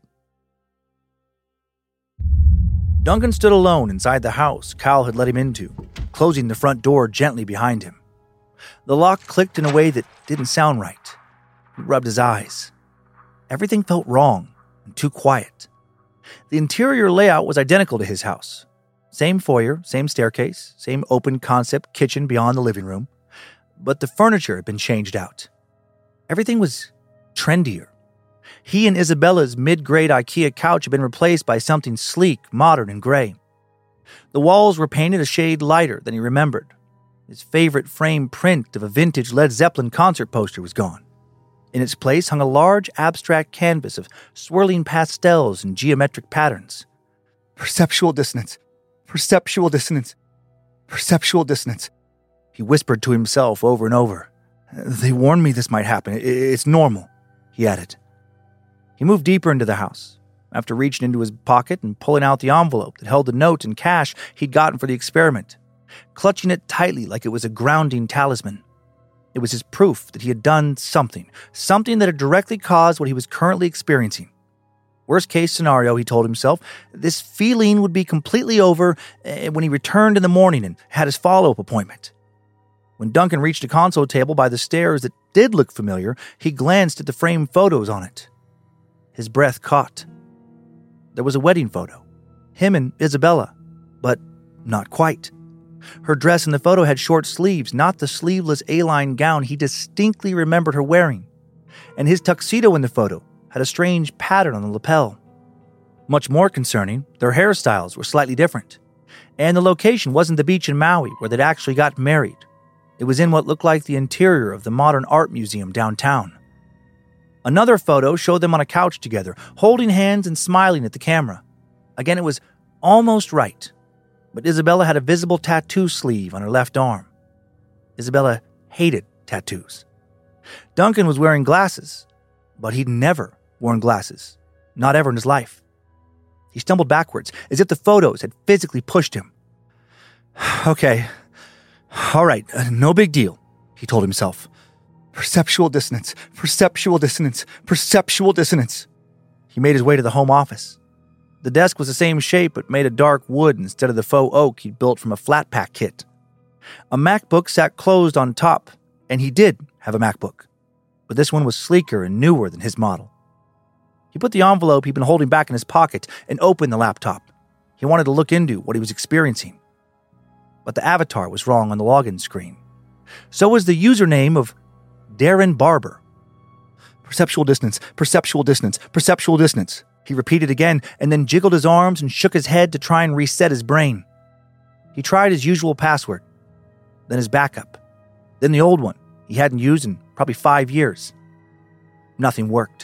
Speaker 1: Duncan stood alone inside the house Cal had let him into, closing the front door gently behind him. The lock clicked in a way that didn't sound right. He rubbed his eyes. Everything felt wrong and too quiet. The interior layout was identical to his house. Same foyer, same staircase, same open-concept kitchen beyond the living room. But the furniture had been changed out. Everything was trendier. He and Isabella's mid-grade IKEA couch had been replaced by something sleek, modern, and gray. The walls were painted a shade lighter than he remembered. His favorite framed print of a vintage Led Zeppelin concert poster was gone. In its place hung a large abstract canvas of swirling pastels and geometric patterns. Perceptual dissonance. Perceptual dissonance. Perceptual dissonance. He whispered to himself over and over. They warned me this might happen. It's normal, he added. He moved deeper into the house. After reaching into his pocket and pulling out the envelope that held the note and cash he'd gotten for the experiment, clutching it tightly like it was a grounding talisman. It was his proof that he had done something that had directly caused what he was currently experiencing. Worst case scenario, he told himself, this feeling would be completely over when he returned in the morning and had his follow-up appointment. When Duncan reached a console table by the stairs that did look familiar, he glanced at the framed photos on it. His breath caught. There was a wedding photo. Him and Isabella, but not quite. Her dress in the photo had short sleeves, not the sleeveless A-line gown he distinctly remembered her wearing. And his tuxedo in the photo had a strange pattern on the lapel. Much more concerning, their hairstyles were slightly different. And the location wasn't the beach in Maui where they'd actually got married. It was in what looked like the interior of the Modern Art Museum downtown. Another photo showed them on a couch together, holding hands and smiling at the camera. Again, it was almost right, but Isabella had a visible tattoo sleeve on her left arm. Isabella hated tattoos. Duncan was wearing glasses, but he'd never worn glasses, not ever in his life. He stumbled backwards, as if the photos had physically pushed him. Okay, all right, no big deal, he told himself. Perceptual dissonance, perceptual dissonance, perceptual dissonance. He made his way to the home office. The desk was the same shape but made of dark wood instead of the faux oak he'd built from a flat pack kit. A MacBook sat closed on top, and he did have a MacBook, but this one was sleeker and newer than his model. He put the envelope he'd been holding back in his pocket and opened the laptop. He wanted to look into what he was experiencing. But the avatar was wrong on the login screen. So was the username of Darren Barber. Perceptual dissonance, perceptual dissonance, perceptual dissonance. He repeated again and then jiggled his arms and shook his head to try and reset his brain. He tried his usual password, then his backup, then the old one he hadn't used in probably 5 years. Nothing worked.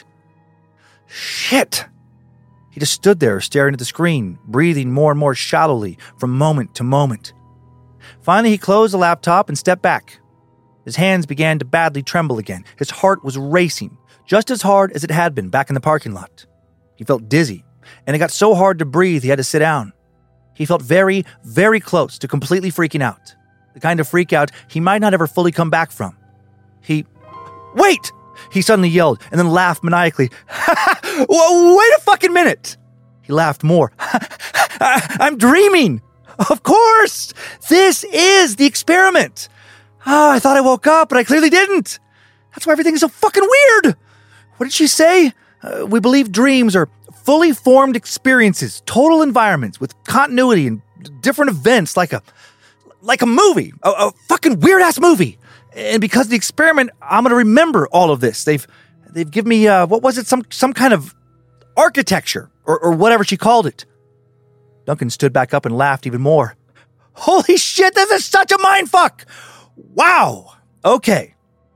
Speaker 1: Shit! He just stood there staring at the screen, breathing more and more shallowly from moment to moment. Finally, he closed the laptop and stepped back. His hands began to badly tremble again. His heart was racing, just as hard as it had been back in the parking lot. He felt dizzy, and it got so hard to breathe he had to sit down. He felt very, very close to completely freaking out. The kind of freak out he might not ever fully come back from. Wait! He suddenly yelled, and then laughed maniacally. Wait a fucking minute! He laughed more. I'm dreaming! Of course! This is the experiment! Oh, I thought I woke up, but I clearly didn't. That's why everything is so fucking weird. What did she say? We believe dreams are fully formed experiences, total environments with continuity and different events like a movie, a fucking weird-ass movie. And because of the experiment, I'm going to remember all of this. They've given me, what was it, some kind of architecture or whatever she called it. Duncan stood back up and laughed even more. Holy shit, this is such a mindfuck! Wow! Okay,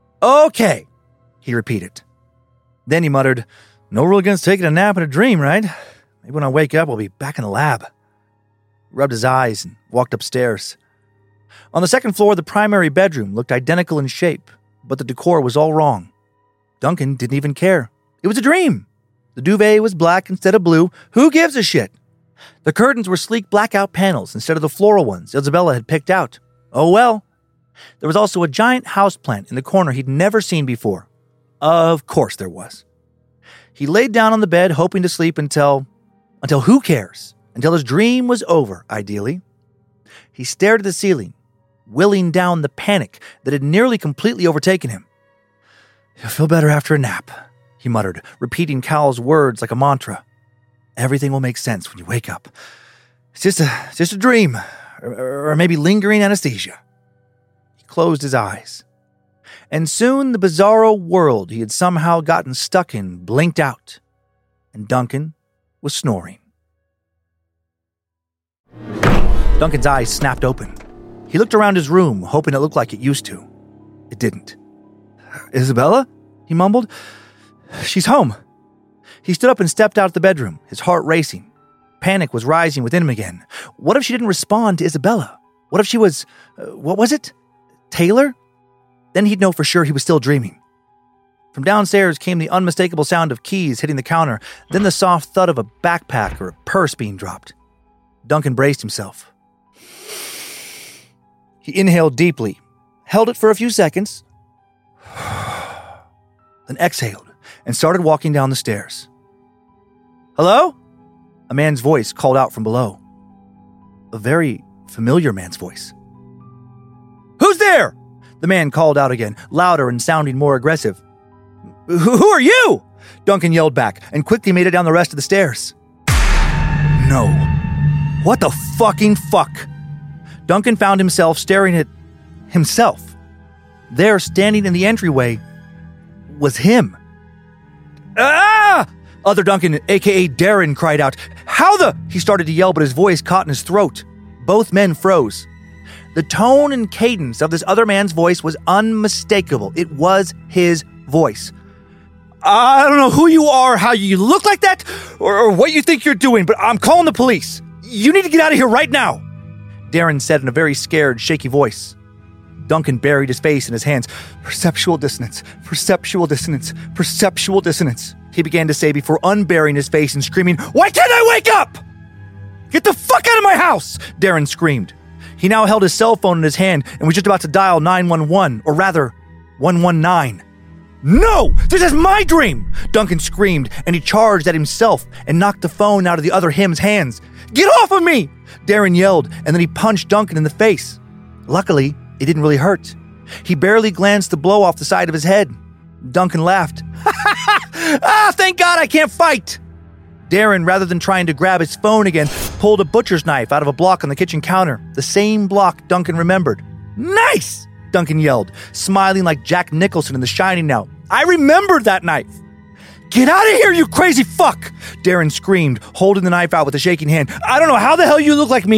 Speaker 1: he repeated. Then he muttered, no rule against taking a nap in a dream, right? Maybe when I wake up, I'll be back in the lab. He rubbed his eyes and walked upstairs. On the second floor, the primary bedroom looked identical in shape, but the decor was all wrong. Duncan didn't even care. It was a dream. The duvet was black instead of blue. Who gives a shit? The curtains were sleek blackout panels instead of the floral ones Isabella had picked out. Oh well. There was also a giant houseplant in the corner he'd never seen before. Of course there was. He laid down on the bed hoping to sleep until who cares? Until his dream was over, ideally. He stared at the ceiling, willing down the panic that had nearly completely overtaken him. You'll feel better after a nap, he muttered, repeating Cal's words like a mantra. Everything will make sense when you wake up. It's just a dream, or maybe lingering anesthesia. He closed his eyes. And soon the bizarro world he had somehow gotten stuck in blinked out, and Duncan was snoring. Duncan's eyes snapped open. He looked around his room, hoping it looked like it used to. It didn't. Isabella? He mumbled. She's home. He stood up and stepped out of the bedroom, his heart racing. Panic was rising within him again. What if she didn't respond to Isabella? What if she was, what was it? Taylor? Then he'd know for sure he was still dreaming. From downstairs came the unmistakable sound of keys hitting the counter, then the soft thud of a backpack or a purse being dropped. Duncan braced himself. He inhaled deeply, held it for a few seconds, then exhaled and started walking down the stairs. Hello? A man's voice called out from below. A very familiar man's voice. Who's there? The man called out again, louder and sounding more aggressive. Who are you? Duncan yelled back and quickly made it down the rest of the stairs. No. What the fucking fuck? Duncan found himself staring at himself. There, standing in the entryway, was him. Ah! Other Duncan, a.k.a. Darren, cried out. How the... He started to yell, but his voice caught in his throat. Both men froze. The tone and cadence of this other man's voice was unmistakable. It was his voice. I don't know who you are, how you look like that, or what you think you're doing, but I'm calling the police. You need to get out of here right now, Darren said in a very scared, shaky voice. Duncan buried his face in his hands. Perceptual dissonance, perceptual dissonance, perceptual dissonance, he began to say before unburying his face and screaming, Why can't I wake up? Get the fuck out of my house, Darren screamed. He now held his cell phone in his hand and was just about to dial 911, or rather, 119. No! This is my dream! Duncan screamed, and he charged at himself and knocked the phone out of the other him's hands. Get off of me! Darren yelled, and then he punched Duncan in the face. Luckily, it didn't really hurt. He barely glanced the blow off the side of his head. Duncan laughed. Thank God I can't fight! Darren, rather than trying to grab his phone again, pulled a butcher's knife out of a block on the kitchen counter, the same block Duncan remembered. Nice! Duncan yelled, smiling like Jack Nicholson in The Shining now. I remembered that knife! Get out of here, you crazy fuck! Darren screamed, holding the knife out with a shaking hand. I don't know how the hell you look like me,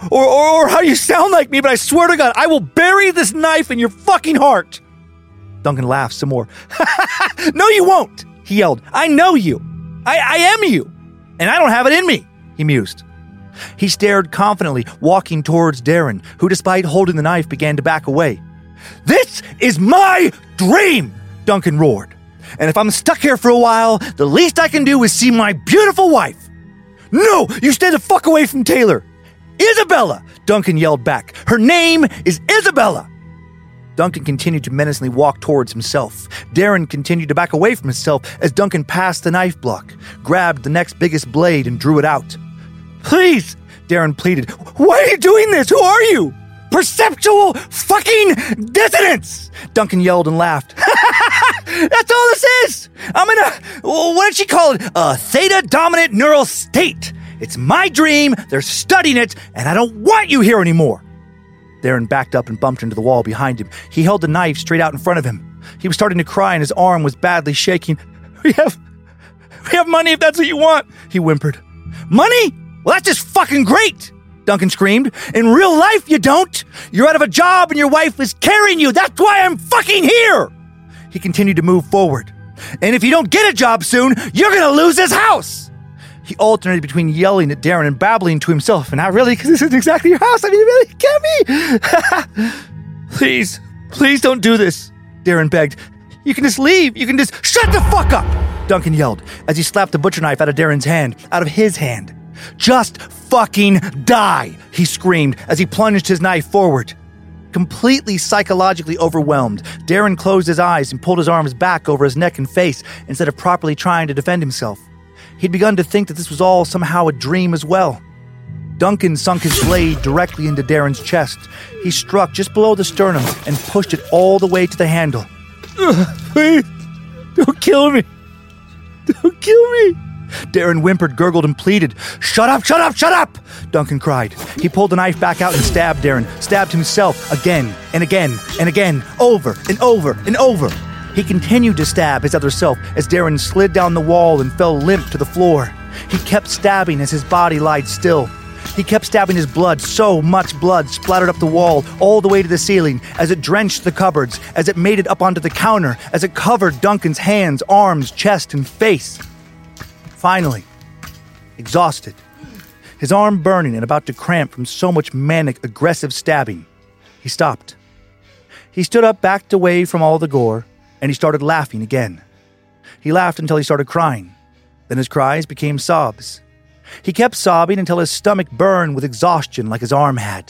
Speaker 1: or how you sound like me, but I swear to God, I will bury this knife in your fucking heart! Duncan laughed some more. No, you won't! He yelled. I know you! I am you! And I don't have it in me! He mused. He stared confidently, walking towards Darren, who, despite holding the knife, began to back away. This is my dream! Duncan roared. And if I'm stuck here for a while, the least I can do is see my beautiful wife. No, you stay the fuck away from Taylor. Isabella, Duncan yelled back. Her name is Isabella. Duncan continued to menacingly walk towards himself. Darren continued to back away from himself as Duncan passed the knife block, grabbed the next biggest blade and drew it out. Please, Darren pleaded. Why are you doing this? Who are you? Perceptual fucking dissonance! Duncan yelled and laughed. That's all this is! I'm in what did she call it? A theta-dominant neural state. It's my dream, they're studying it, and I don't want you here anymore. Darren backed up and bumped into the wall behind him. He held the knife straight out in front of him. He was starting to cry and his arm was badly shaking. We have money if that's what you want, he whimpered. Money? Well, that's just fucking great! Duncan screamed. In real life, you don't. You're out of a job and your wife is carrying you. That's why I'm fucking here. He continued to move forward. And if you don't get a job soon, you're going to lose this house. He alternated between yelling at Darren and babbling to himself. And not really, because this is exactly your house. I mean, really, get me. Please don't do this, Darren begged. You can just leave. You can just shut the fuck up, Duncan yelled as he slapped the butcher knife out of Darren's hand, out of his hand. Just fucking die, he screamed as he plunged his knife forward. Completely psychologically overwhelmed, Darren closed his eyes and pulled his arms back over his neck and face instead of properly trying to defend himself. He'd begun to think that this was all somehow a dream as well. Duncan sunk his blade directly into Darren's chest. He struck just below the sternum and pushed it all the way to the handle. Please, don't kill me. Don't kill me. Darren whimpered, gurgled, and pleaded. Shut up, shut up, shut up! Duncan cried. He pulled the knife back out and stabbed Darren, stabbed himself again and again and again, over and over and over. He continued to stab his other self as Darren slid down the wall and fell limp to the floor. He kept stabbing as his body lied still. He kept stabbing his blood. So much blood splattered up the wall all the way to the ceiling as it drenched the cupboards, as it made it up onto the counter, as it covered Duncan's hands, arms, chest, and face. Finally, exhausted, his arm burning and about to cramp from so much manic, aggressive stabbing, he stopped. He stood up, backed away from all the gore, and he started laughing again. He laughed until he started crying. Then his cries became sobs. He kept sobbing until his stomach burned with exhaustion like his arm had.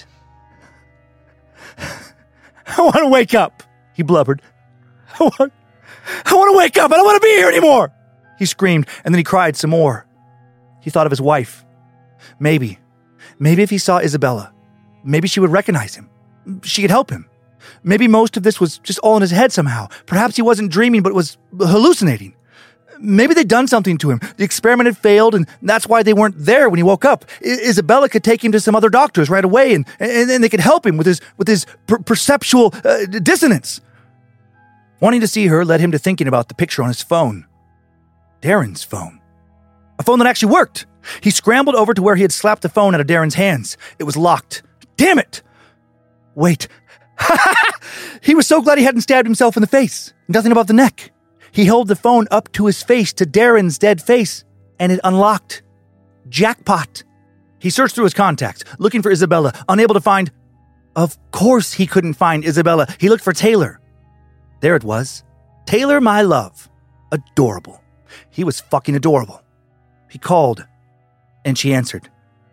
Speaker 1: I want to wake up, he blubbered. I want to wake up. I don't want to be here anymore. He screamed, and then he cried some more. He thought of his wife. Maybe if he saw Isabella, maybe she would recognize him. She could help him. Maybe most of this was just all in his head somehow. Perhaps he wasn't dreaming, but was hallucinating. Maybe they'd done something to him. The experiment had failed, and that's why they weren't there when he woke up. Isabella could take him to some other doctors right away, and they could help him with his perceptual dissonance. Wanting to see her led him to thinking about the picture on his phone. Darren's phone. A phone that actually worked. He scrambled over to where he had slapped the phone out of Darren's hands. It was locked. Damn it! Wait. He was so glad he hadn't stabbed himself in the face. Nothing about the neck. He held the phone up to his face, to Darren's dead face, and it unlocked. Jackpot. He searched through his contacts, looking for Isabella, unable to find... Of course he couldn't find Isabella. He looked for Taylor. There it was. Taylor, my love. Adorable. He was fucking adorable. He called, and she answered.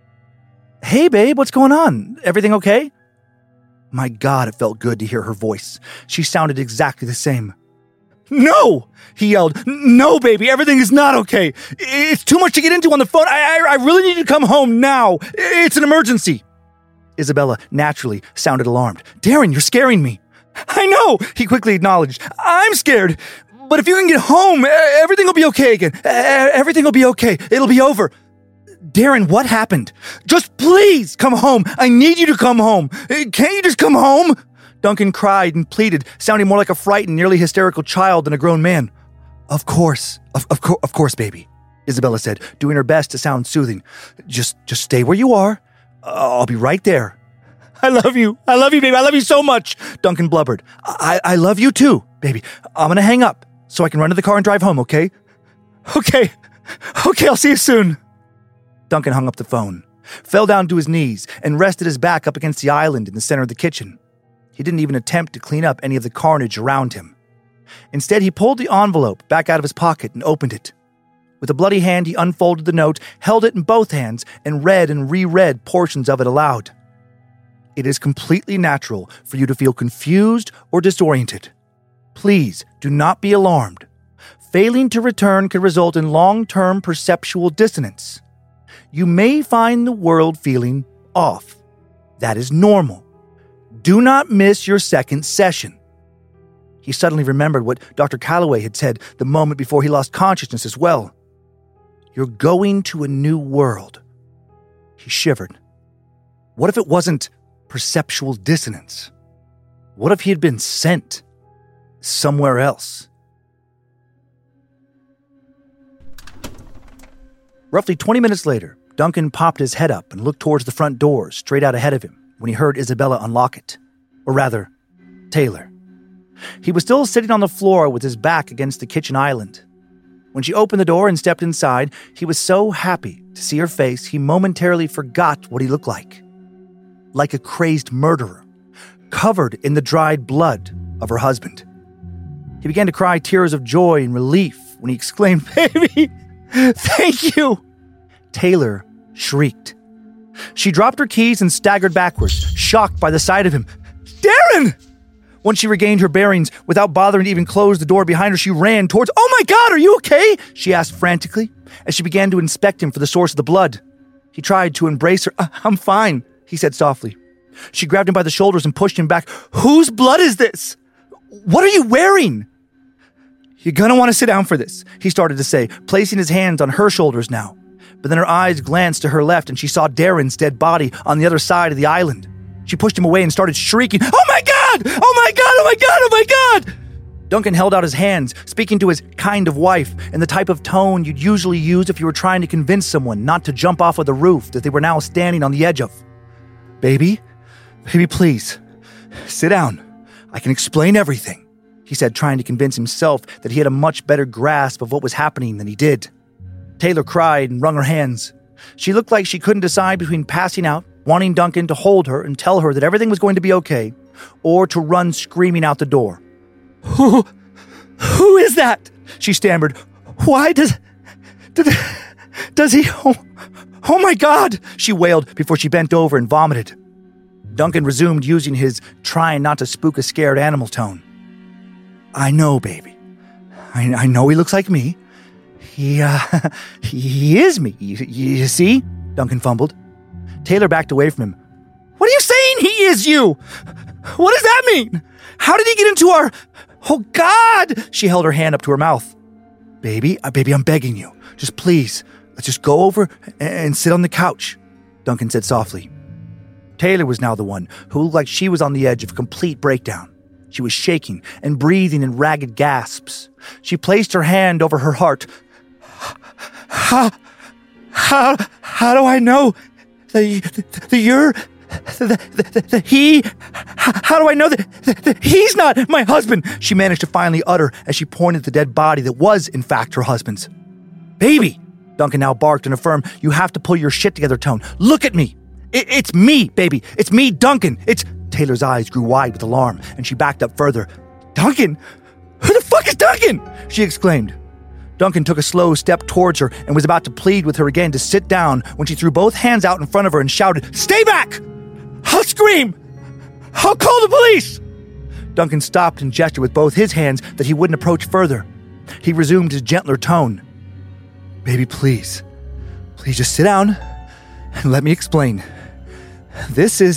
Speaker 1: Hey, babe, what's going on? Everything okay? My God, it felt good to hear her voice. She sounded exactly the same. No! He yelled. No, baby, everything is not okay. It's too much to get into on the phone. I really need to come home now. It's an emergency. Isabella naturally sounded alarmed. Darren, you're scaring me. I know, he quickly acknowledged. I'm scared. But if you can get home, everything will be okay again. Everything will be okay. It'll be over. Darren, what happened? Just please come home. I need you to come home. Can't you just come home? Duncan cried and pleaded, sounding more like a frightened, nearly hysterical child than a grown man. Of course, baby, Isabella said, doing her best to sound soothing. Just stay where you are. I'll be right there. I love you, baby. I love you so much, Duncan blubbered. I love you too, baby. I'm gonna hang up so I can run to the car and drive home, okay? Okay, I'll see you soon. Duncan hung up the phone, fell down to his knees, and rested his back up against the island in the center of the kitchen. He didn't even attempt to clean up any of the carnage around him. Instead, he pulled the envelope back out of his pocket and opened it. With a bloody hand, he unfolded the note, held it in both hands, and read and reread portions of it aloud. It is completely natural for you to feel confused or disoriented. Please do not be alarmed. Failing to return can result in long-term perceptual dissonance. You may find the world feeling off. That is normal. Do not miss your second session. He suddenly remembered what Dr. Calloway had said the moment before he lost consciousness as well. You're going to a new world. He shivered. What if it wasn't perceptual dissonance? What if he had been sent somewhere else? Roughly 20 minutes later, Duncan popped his head up and looked towards the front door straight out ahead of him when he heard Isabella unlock it. Or rather, Taylor. He was still sitting on the floor with his back against the kitchen island. When she opened the door and stepped inside, he was so happy to see her face, he momentarily forgot what he looked like. Like a crazed murderer, covered in the dried blood of her husband. He began to cry tears of joy and relief when he exclaimed, "Baby, thank you!" Taylor shrieked. She dropped her keys and staggered backwards, shocked by the sight of him. Darren! Once she regained her bearings, without bothering to even close the door behind her, she ran towards... "Oh my God, are you okay?" she asked frantically, as she began to inspect him for the source of the blood. He tried to embrace her. "I'm fine," he said softly. She grabbed him by the shoulders and pushed him back. "Whose blood is this? What are you wearing?" "You're gonna want to sit down for this," he started to say, placing his hands on her shoulders now. But then her eyes glanced to her left and she saw Darren's dead body on the other side of the island. She pushed him away and started shrieking, "Oh my God! Oh my God! Oh my God! Oh my God!" Duncan held out his hands, speaking to his kind of wife in the type of tone you'd usually use if you were trying to convince someone not to jump off of the roof that they were now standing on the edge of. Baby, please, sit down. I can explain everything," he said, trying to convince himself that he had a much better grasp of what was happening than he did. Taylor cried and wrung her hands. She looked like she couldn't decide between passing out, wanting Duncan to hold her and tell her that everything was going to be okay, or to run screaming out the door. Who is that?" she stammered. "Why does he... Oh my God!" she wailed before she bent over and vomited. Duncan resumed using his trying not to spook a scared animal tone. "I know, baby. I know he looks like me. He is me, you see?" Duncan fumbled. Taylor backed away from him. "What are you saying, he is you? What does that mean? How did he get into our... Oh, God!" She held her hand up to her mouth. Baby, I'm begging you. Just please, let's just go over and sit on the couch," Duncan said softly. Taylor was now the one who looked like she was on the edge of a complete breakdown. She was shaking and breathing in ragged gasps. She placed her hand over her heart. How do I know that He? How do I know that he's not my husband? She managed to finally utter as she pointed at the dead body that was, in fact, her husband's. Baby! Duncan now barked in a firm, you have to pull your shit together tone. Look at me! It's me, baby! It's me, Duncan! Taylor's eyes grew wide with alarm, and she backed up further. Duncan? Who the fuck is Duncan? She exclaimed. Duncan took a slow step towards her and was about to plead with her again to sit down when she threw both hands out in front of her and shouted, Stay back! I'll scream! I'll call the police! Duncan stopped and gestured with both his hands that he wouldn't approach further. He resumed his gentler tone. Baby, please. Please just sit down and let me explain. This is,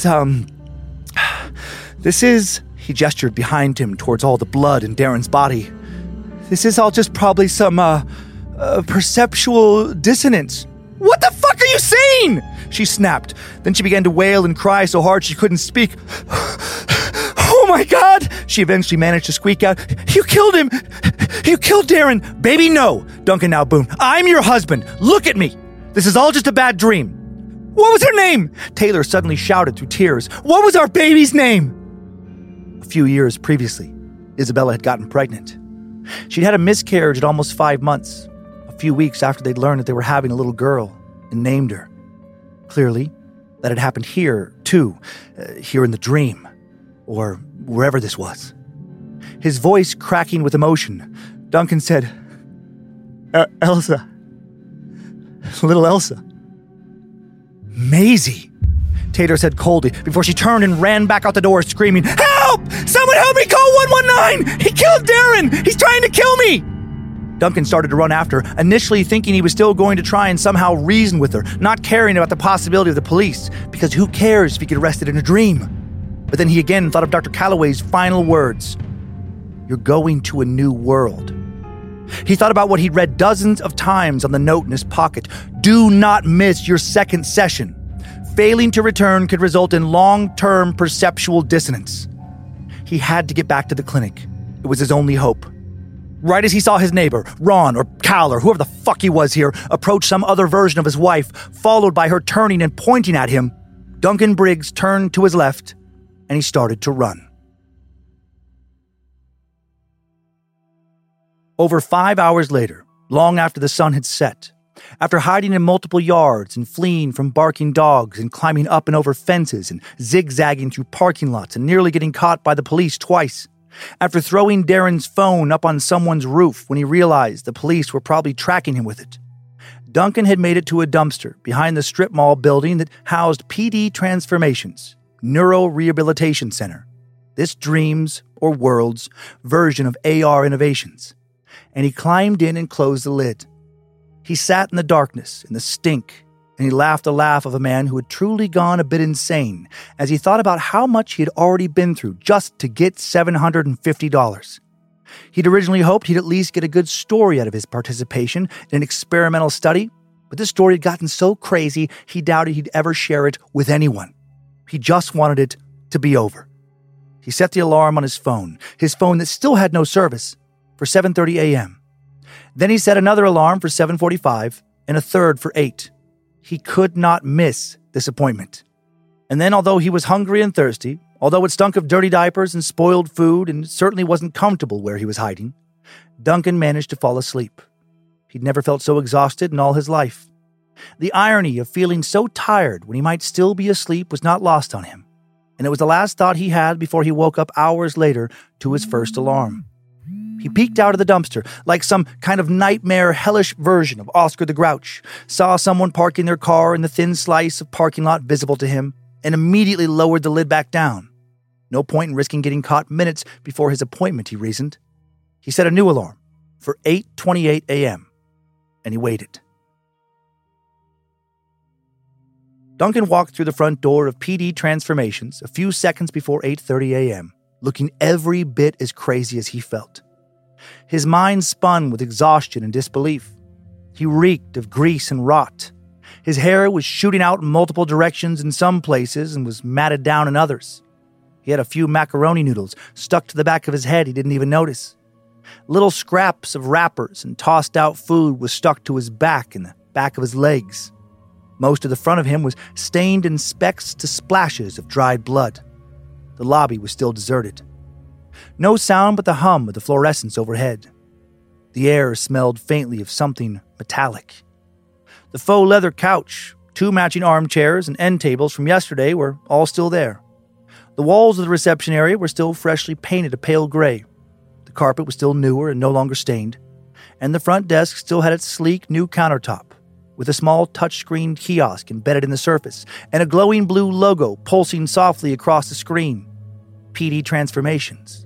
Speaker 1: he gestured behind him towards all the blood in Darren's body. This is all just probably some, perceptual dissonance. What the fuck are you saying? She snapped. Then she began to wail and cry so hard she couldn't speak. Oh my God! She eventually managed to squeak out, You killed him! You killed Darren! Baby, no! Duncan now boomed. I'm your husband! Look at me! This is all just a bad dream. What was her name? Taylor suddenly shouted through tears. What was our baby's name? A few years previously, Isabella had gotten pregnant. She'd had a miscarriage at almost 5 months, a few weeks after they'd learned that they were having a little girl, and named her. Clearly, that had happened here, too, here in the dream, or wherever this was. His voice cracking with emotion, Duncan said, Elsa. Little Elsa. Maisie, Taylor said coldly before she turned and ran back out the door screaming, Help! Someone help me! Call 119! He killed Darren! He's trying to kill me! Duncan started to run after, initially thinking he was still going to try and somehow reason with her, not caring about the possibility of the police, because who cares if he get arrested in a dream? But then he again thought of Dr. Calloway's final words. You're going to a new world. He thought about what he'd read dozens of times on the note in his pocket. Do not miss your second session. Failing to return could result in long-term perceptual dissonance. He had to get back to the clinic. It was his only hope. Right as he saw his neighbor, Ron or Cal or whoever the fuck he was here, approach some other version of his wife, followed by her turning and pointing at him, Duncan Briggs turned to his left and he started to run. Over 5 hours later, long after the sun had set, after hiding in multiple yards and fleeing from barking dogs and climbing up and over fences and zigzagging through parking lots and nearly getting caught by the police twice, after throwing Darren's phone up on someone's roof when he realized the police were probably tracking him with it, Duncan had made it to a dumpster behind the strip mall building that housed PD Transformations, Neuro Rehabilitation Center, this dream's or world's version of AR Innovations, and he climbed in and closed the lid. He sat in the darkness, in the stink, and he laughed a laugh of a man who had truly gone a bit insane as he thought about how much he had already been through just to get $750. He'd originally hoped he'd at least get a good story out of his participation in an experimental study, but this story had gotten so crazy he doubted he'd ever share it with anyone. He just wanted it to be over. He set the alarm on his phone that still had no service, for 7:30 a.m. Then he set another alarm for 7:45 and a third for 8. He could not miss this appointment. And then, although he was hungry and thirsty, although it stunk of dirty diapers and spoiled food and certainly wasn't comfortable where he was hiding, Duncan managed to fall asleep. He'd never felt so exhausted in all his life. The irony of feeling so tired when he might still be asleep was not lost on him, and it was the last thought he had before he woke up hours later to his first alarm. He peeked out of the dumpster like some kind of nightmare, hellish version of Oscar the Grouch, saw someone parking their car in the thin slice of parking lot visible to him, and immediately lowered the lid back down. No point in risking getting caught minutes before his appointment, he reasoned. He set a new alarm for 8:28 a.m., and he waited. Duncan walked through the front door of PD Transformations a few seconds before 8:30 a.m., looking every bit as crazy as he felt. His mind spun with exhaustion and disbelief. He reeked of grease and rot. His hair was shooting out in multiple directions in some places and was matted down in others. He had a few macaroni noodles stuck to the back of his head he didn't even notice. Little scraps of wrappers and tossed out food was stuck to his back and the back of his legs. Most of the front of him was stained in specks to splashes of dried blood. The lobby was still deserted. No sound but the hum of the fluorescents overhead. The air smelled faintly of something metallic. The faux leather couch, 2 matching armchairs, and end tables from yesterday were all still there. The walls of the reception area were still freshly painted a pale gray. The carpet was still newer and no longer stained. And the front desk still had its sleek new countertop, with a small touchscreen kiosk embedded in the surface, and a glowing blue logo pulsing softly across the screen. PD Transformations.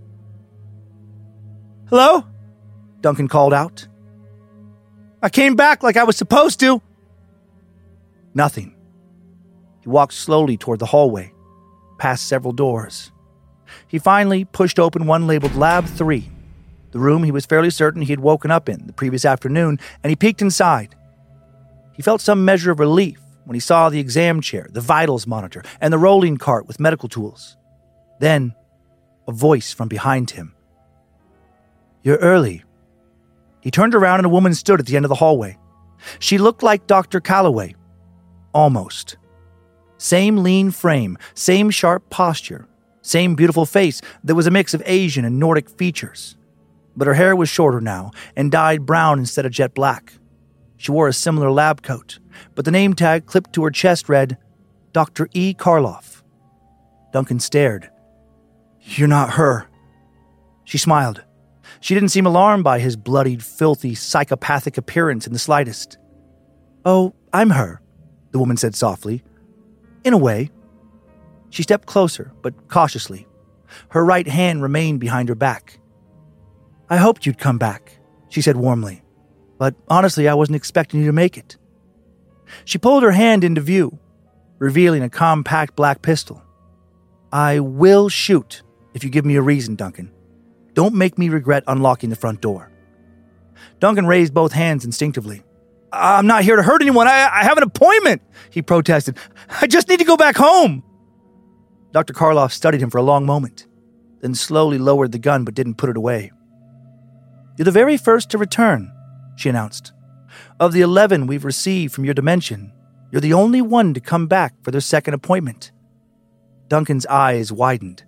Speaker 1: "Hello?" Duncan called out. "I came back like I was supposed to." Nothing. He walked slowly toward the hallway, past several doors. He finally pushed open one labeled Lab 3, the room he was fairly certain he had woken up in the previous afternoon, and he peeked inside. He felt some measure of relief when he saw the exam chair, the vitals monitor, and the rolling cart with medical tools. Then, a voice from behind him. "You're early." He turned around and a woman stood at the end of the hallway. She looked like Dr. Calloway. Almost. Same lean frame, same sharp posture, same beautiful face that was a mix of Asian and Nordic features. But her hair was shorter now and dyed brown instead of jet black. She wore a similar lab coat, but the name tag clipped to her chest read, Dr. E. Karloff. Duncan stared. "You're not her." She smiled. She didn't seem alarmed by his bloodied, filthy, psychopathic appearance in the slightest. "Oh, I'm her," the woman said softly. "In a way." She stepped closer, but cautiously. Her right hand remained behind her back. "I hoped you'd come back," she said warmly. "But honestly, I wasn't expecting you to make it." She pulled her hand into view, revealing a compact black pistol. "I will shoot if you give me a reason, Duncan. Don't make me regret unlocking the front door." Duncan raised both hands instinctively. "I'm not here to hurt anyone. I have an appointment," he protested. "I just need to go back home." Dr. Karloff studied him for a long moment, then slowly lowered the gun but didn't put it away. "You're the very first to return," she announced. "Of the 11 we've received from your dimension, you're the only one to come back for their second appointment." Duncan's eyes widened.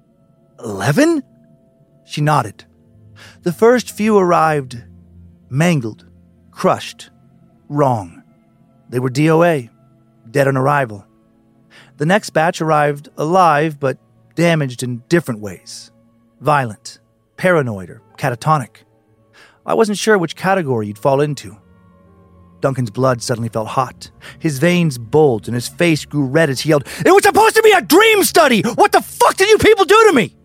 Speaker 1: 11? She nodded. "The first few arrived mangled, crushed, wrong. They were DOA, dead on arrival. The next batch arrived alive but damaged in different ways. Violent, paranoid, or catatonic. I wasn't sure which category you'd fall into." Duncan's blood suddenly felt hot. His veins bulged and his face grew red as he yelled, "It was supposed to be a dream study! What the fuck did you people do to me?"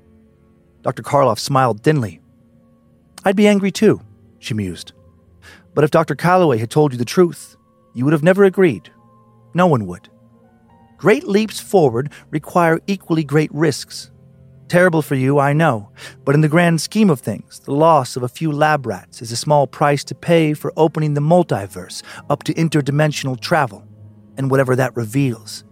Speaker 1: Dr. Karloff smiled thinly. "I'd be angry too," she mused. "But if Dr. Calloway had told you the truth, you would have never agreed. No one would. Great leaps forward require equally great risks. Terrible for you, I know, but in the grand scheme of things, the loss of a few lab rats is a small price to pay for opening the multiverse up to interdimensional travel, and whatever that reveals."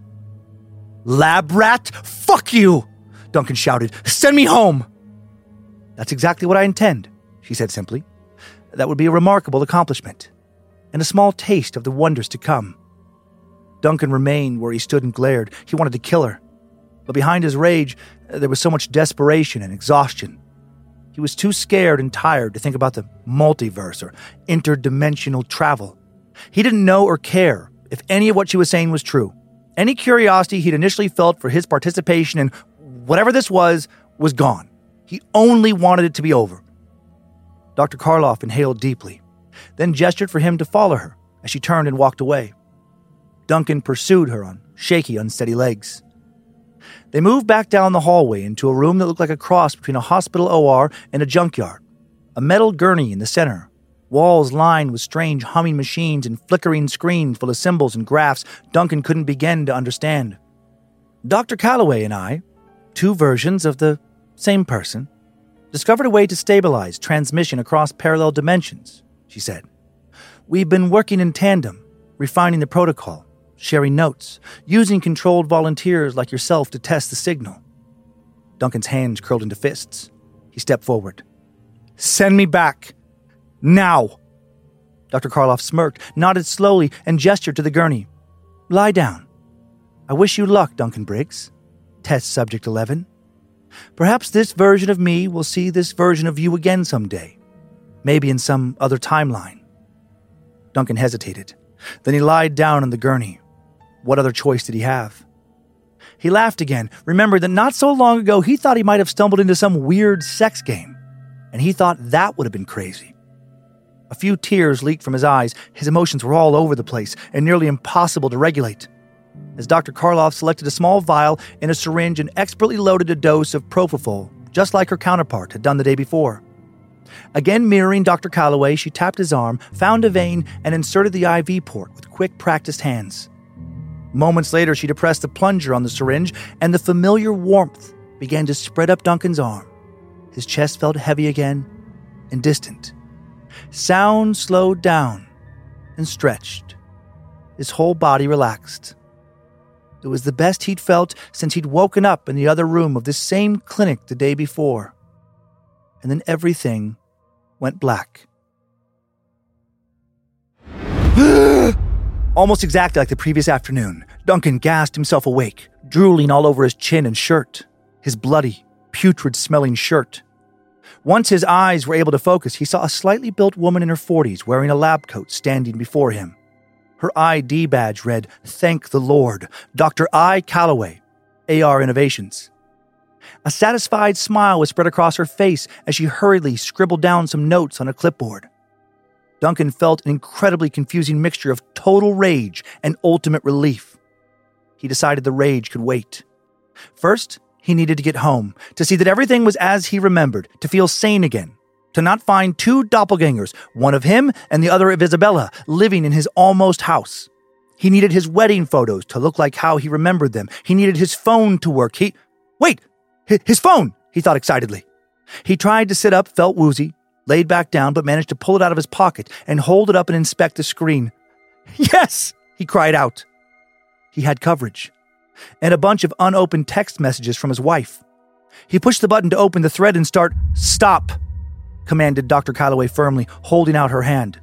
Speaker 1: "Lab rat? Fuck you!" Duncan shouted. "Send me home!" "That's exactly what I intend," she said simply. "That would be a remarkable accomplishment, and a small taste of the wonders to come." Duncan remained where he stood and glared. He wanted to kill her. But behind his rage, there was so much desperation and exhaustion. He was too scared and tired to think about the multiverse or interdimensional travel. He didn't know or care if any of what she was saying was true. Any curiosity he'd initially felt for his participation in whatever this was gone. He only wanted it to be over. Dr. Karloff inhaled deeply, then gestured for him to follow her as she turned and walked away. Duncan pursued her on shaky, unsteady legs. They moved back down the hallway into a room that looked like a cross between a hospital OR and a junkyard. A metal gurney in the center, walls lined with strange humming machines and flickering screens full of symbols and graphs Duncan couldn't begin to understand. "Dr. Calloway and I, 2 versions of the same person, discovered a way to stabilize transmission across parallel dimensions," she said. "We've been working in tandem, refining the protocol, sharing notes, using controlled volunteers like yourself to test the signal." Duncan's hands curled into fists. He stepped forward. "Send me back. Now!" Dr. Karloff smirked, nodded slowly, and gestured to the gurney. lie down. I wish you luck, Duncan Briggs. Test subject 11. Perhaps this version of me will see this version of you again someday. Maybe in some other timeline. Duncan hesitated. Then he lied down on the gurney. What other choice did he have? He laughed again, remembered that not so long ago he thought he might have stumbled into some weird sex game, and he thought that would have been crazy. A few tears leaked from his eyes. His emotions were all over the place and nearly impossible to regulate. As Dr. Karloff selected a small vial and a syringe and expertly loaded a dose of propofol, just like her counterpart had done the day before. Again mirroring Dr. Calloway, she tapped his arm, found a vein, and inserted the IV port with quick, practiced hands. Moments later, she depressed the plunger on the syringe, and the familiar warmth began to spread up Duncan's arm. His chest felt heavy again and distant. Sound slowed down and stretched. His whole body relaxed. It was the best he'd felt since he'd woken up in the other room of this same clinic the day before. And then everything went black. Almost exactly like the previous afternoon, Duncan gasped himself awake, drooling all over his chin and shirt, his bloody, putrid-smelling shirt. Once his eyes were able to focus, he saw a slightly built woman in her 40s wearing a lab coat standing before him. Her ID badge read, "Thank the Lord, Dr. I. Calloway, AR Innovations." A satisfied smile was spread across her face as she hurriedly scribbled down some notes on a clipboard. Duncan felt an incredibly confusing mixture of total rage and ultimate relief. He decided the rage could wait. First, he needed to get home, to see that everything was as he remembered, to feel sane again, to not find two doppelgangers, one of him and the other of Isabella, living in his almost house. He needed his wedding photos to look like how he remembered them. He needed his phone to work. Wait! His phone! He thought excitedly. He tried to sit up, felt woozy, laid back down, but managed to pull it out of his pocket and hold it up and inspect the screen. Yes! He cried out. He had coverage. And a bunch of unopened text messages from his wife. He pushed the button to open the thread and start. "Stop!" commanded Dr. Calloway firmly, holding out her hand.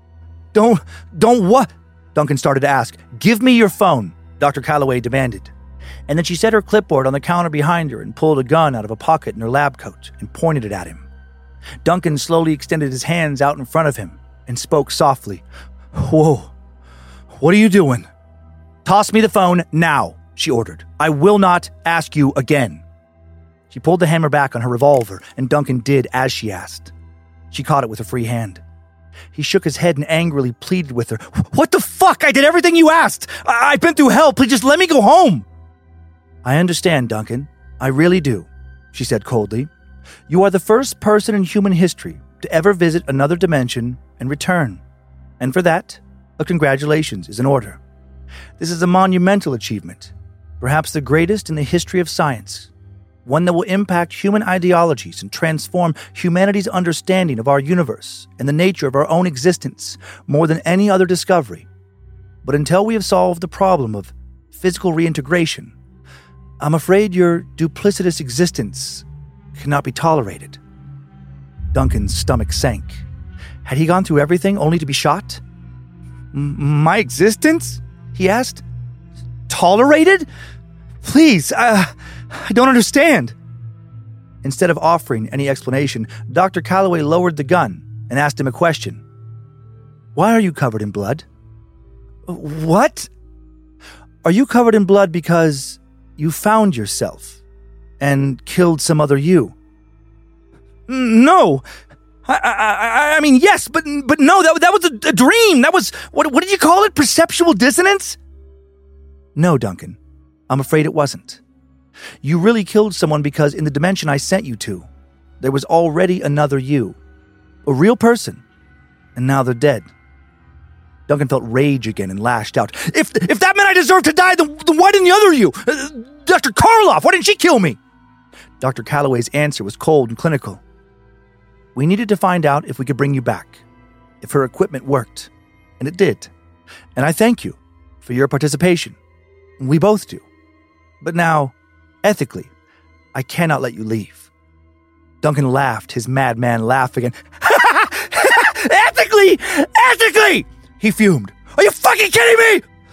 Speaker 1: Don't what? Duncan started to ask. "Give me your phone," Dr. Calloway demanded. And then she set her clipboard on the counter behind her and pulled a gun out of a pocket in her lab coat and pointed it at him. Duncan slowly extended his hands out in front of him and spoke softly. "Whoa, what are you doing?" "Toss me the phone now," she ordered. "I will not ask you again." She pulled the hammer back on her revolver, and Duncan did as she asked. She caught it with a free hand. He shook his head and angrily pleaded with her. "What the fuck? I did everything you asked! I've been through hell! Please just let me go home!" "I understand, Duncan. I really do," she said coldly. "You are the first person in human history to ever visit another dimension and return. And for that, a congratulations is in order. This is a monumental achievement, perhaps the greatest in the history of science, one that will impact human ideologies and transform humanity's understanding of our universe and the nature of our own existence more than any other discovery. But until we have solved the problem of physical reintegration, I'm afraid your duplicitous existence cannot be tolerated." Duncan's stomach sank. Had he gone through everything only to be shot? "My existence?" he asked. "Tolerated? Please, I don't understand." Instead of offering any explanation, Dr. Calloway lowered the gun and asked him a question. "Why are you covered in blood?" "What?" "Are you covered in blood because you found yourself and killed some other you?" "No. I mean, yes, but no, that was a dream. That was, what did you call it? Perceptual dissonance?" "No, Duncan. I'm afraid it wasn't. You really killed someone because in the dimension I sent you to, there was already another you. A real person. And now they're dead." Duncan felt rage again and lashed out. If that meant I deserved to die, then why didn't the other you? Dr. Karloff, why didn't she kill me? Dr. Calloway's answer was cold and clinical. "We needed to find out if we could bring you back, if her equipment worked. And it did. And I thank you for your participation. We both do. But now, ethically, I cannot let you leave." Duncan laughed, his madman laugh again. "Ethically! Ethically!" he fumed. "Are you fucking kidding me?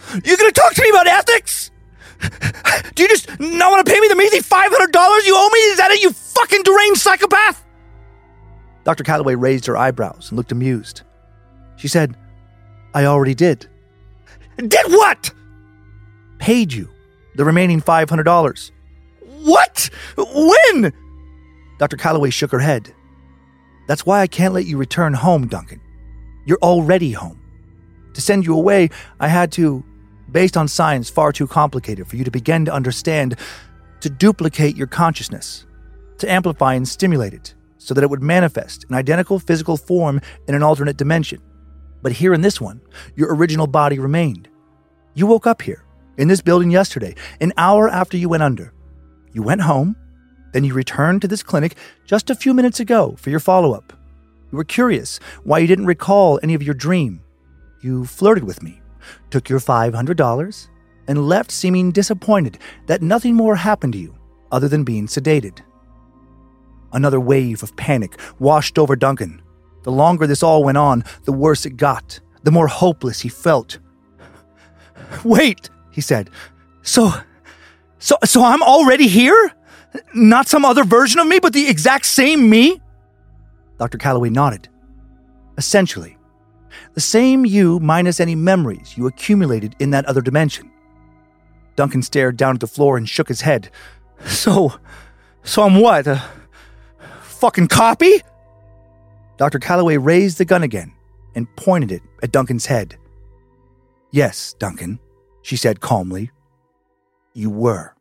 Speaker 1: You gonna talk to me about ethics? Do you just not want to pay me the measly $500 you owe me? Is that it, you fucking deranged psychopath? Dr. Calloway raised her eyebrows and looked amused. She said, I already did. Did what? Paid you the remaining $500. What? When? Dr. Calloway shook her head. That's why I can't let you return home, Duncan. You're already home. To send you away, I had to, based on science far too complicated for you to begin to understand, to duplicate your consciousness, to amplify and stimulate it, so that it would manifest in identical physical form in an alternate dimension. But here in this one, your original body remained. You woke up here, in this building yesterday, an hour after you went under. You went home, then you returned to this clinic just a few minutes ago for your follow-up. You were curious why you didn't recall any of your dream. You flirted with me, took your $500, and left seeming disappointed that nothing more happened to you other than being sedated. Another wave of panic washed over Duncan. The longer this all went on, the worse it got, the more hopeless he felt. Wait, he said. So I'm already here? Not some other version of me, but the exact same me? Dr. Calloway nodded. Essentially, the same you minus any memories you accumulated in that other dimension. Duncan stared down at the floor and shook his head. So I'm what, a fucking copy? Dr. Calloway raised the gun again and pointed it at Duncan's head. Yes, Duncan, she said calmly. You were.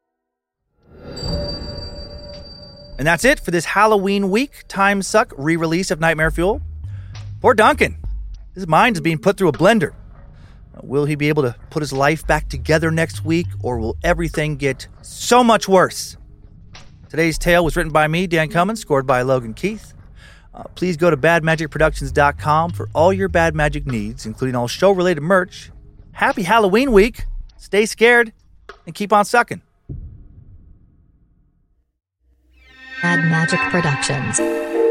Speaker 1: And that's it for this Halloween week Time Suck re-release of Nightmare Fuel. Poor Duncan. His mind is being put through a blender. Will he be able to put his life back together next week, or will everything get so much worse? Today's tale was written by me, Dan Cummins, scored by Logan Keith. Please go to badmagicproductions.com for all your Bad Magic needs, including all show-related merch. Happy Halloween week. Stay scared and keep on sucking.
Speaker 2: Bad Magic Productions.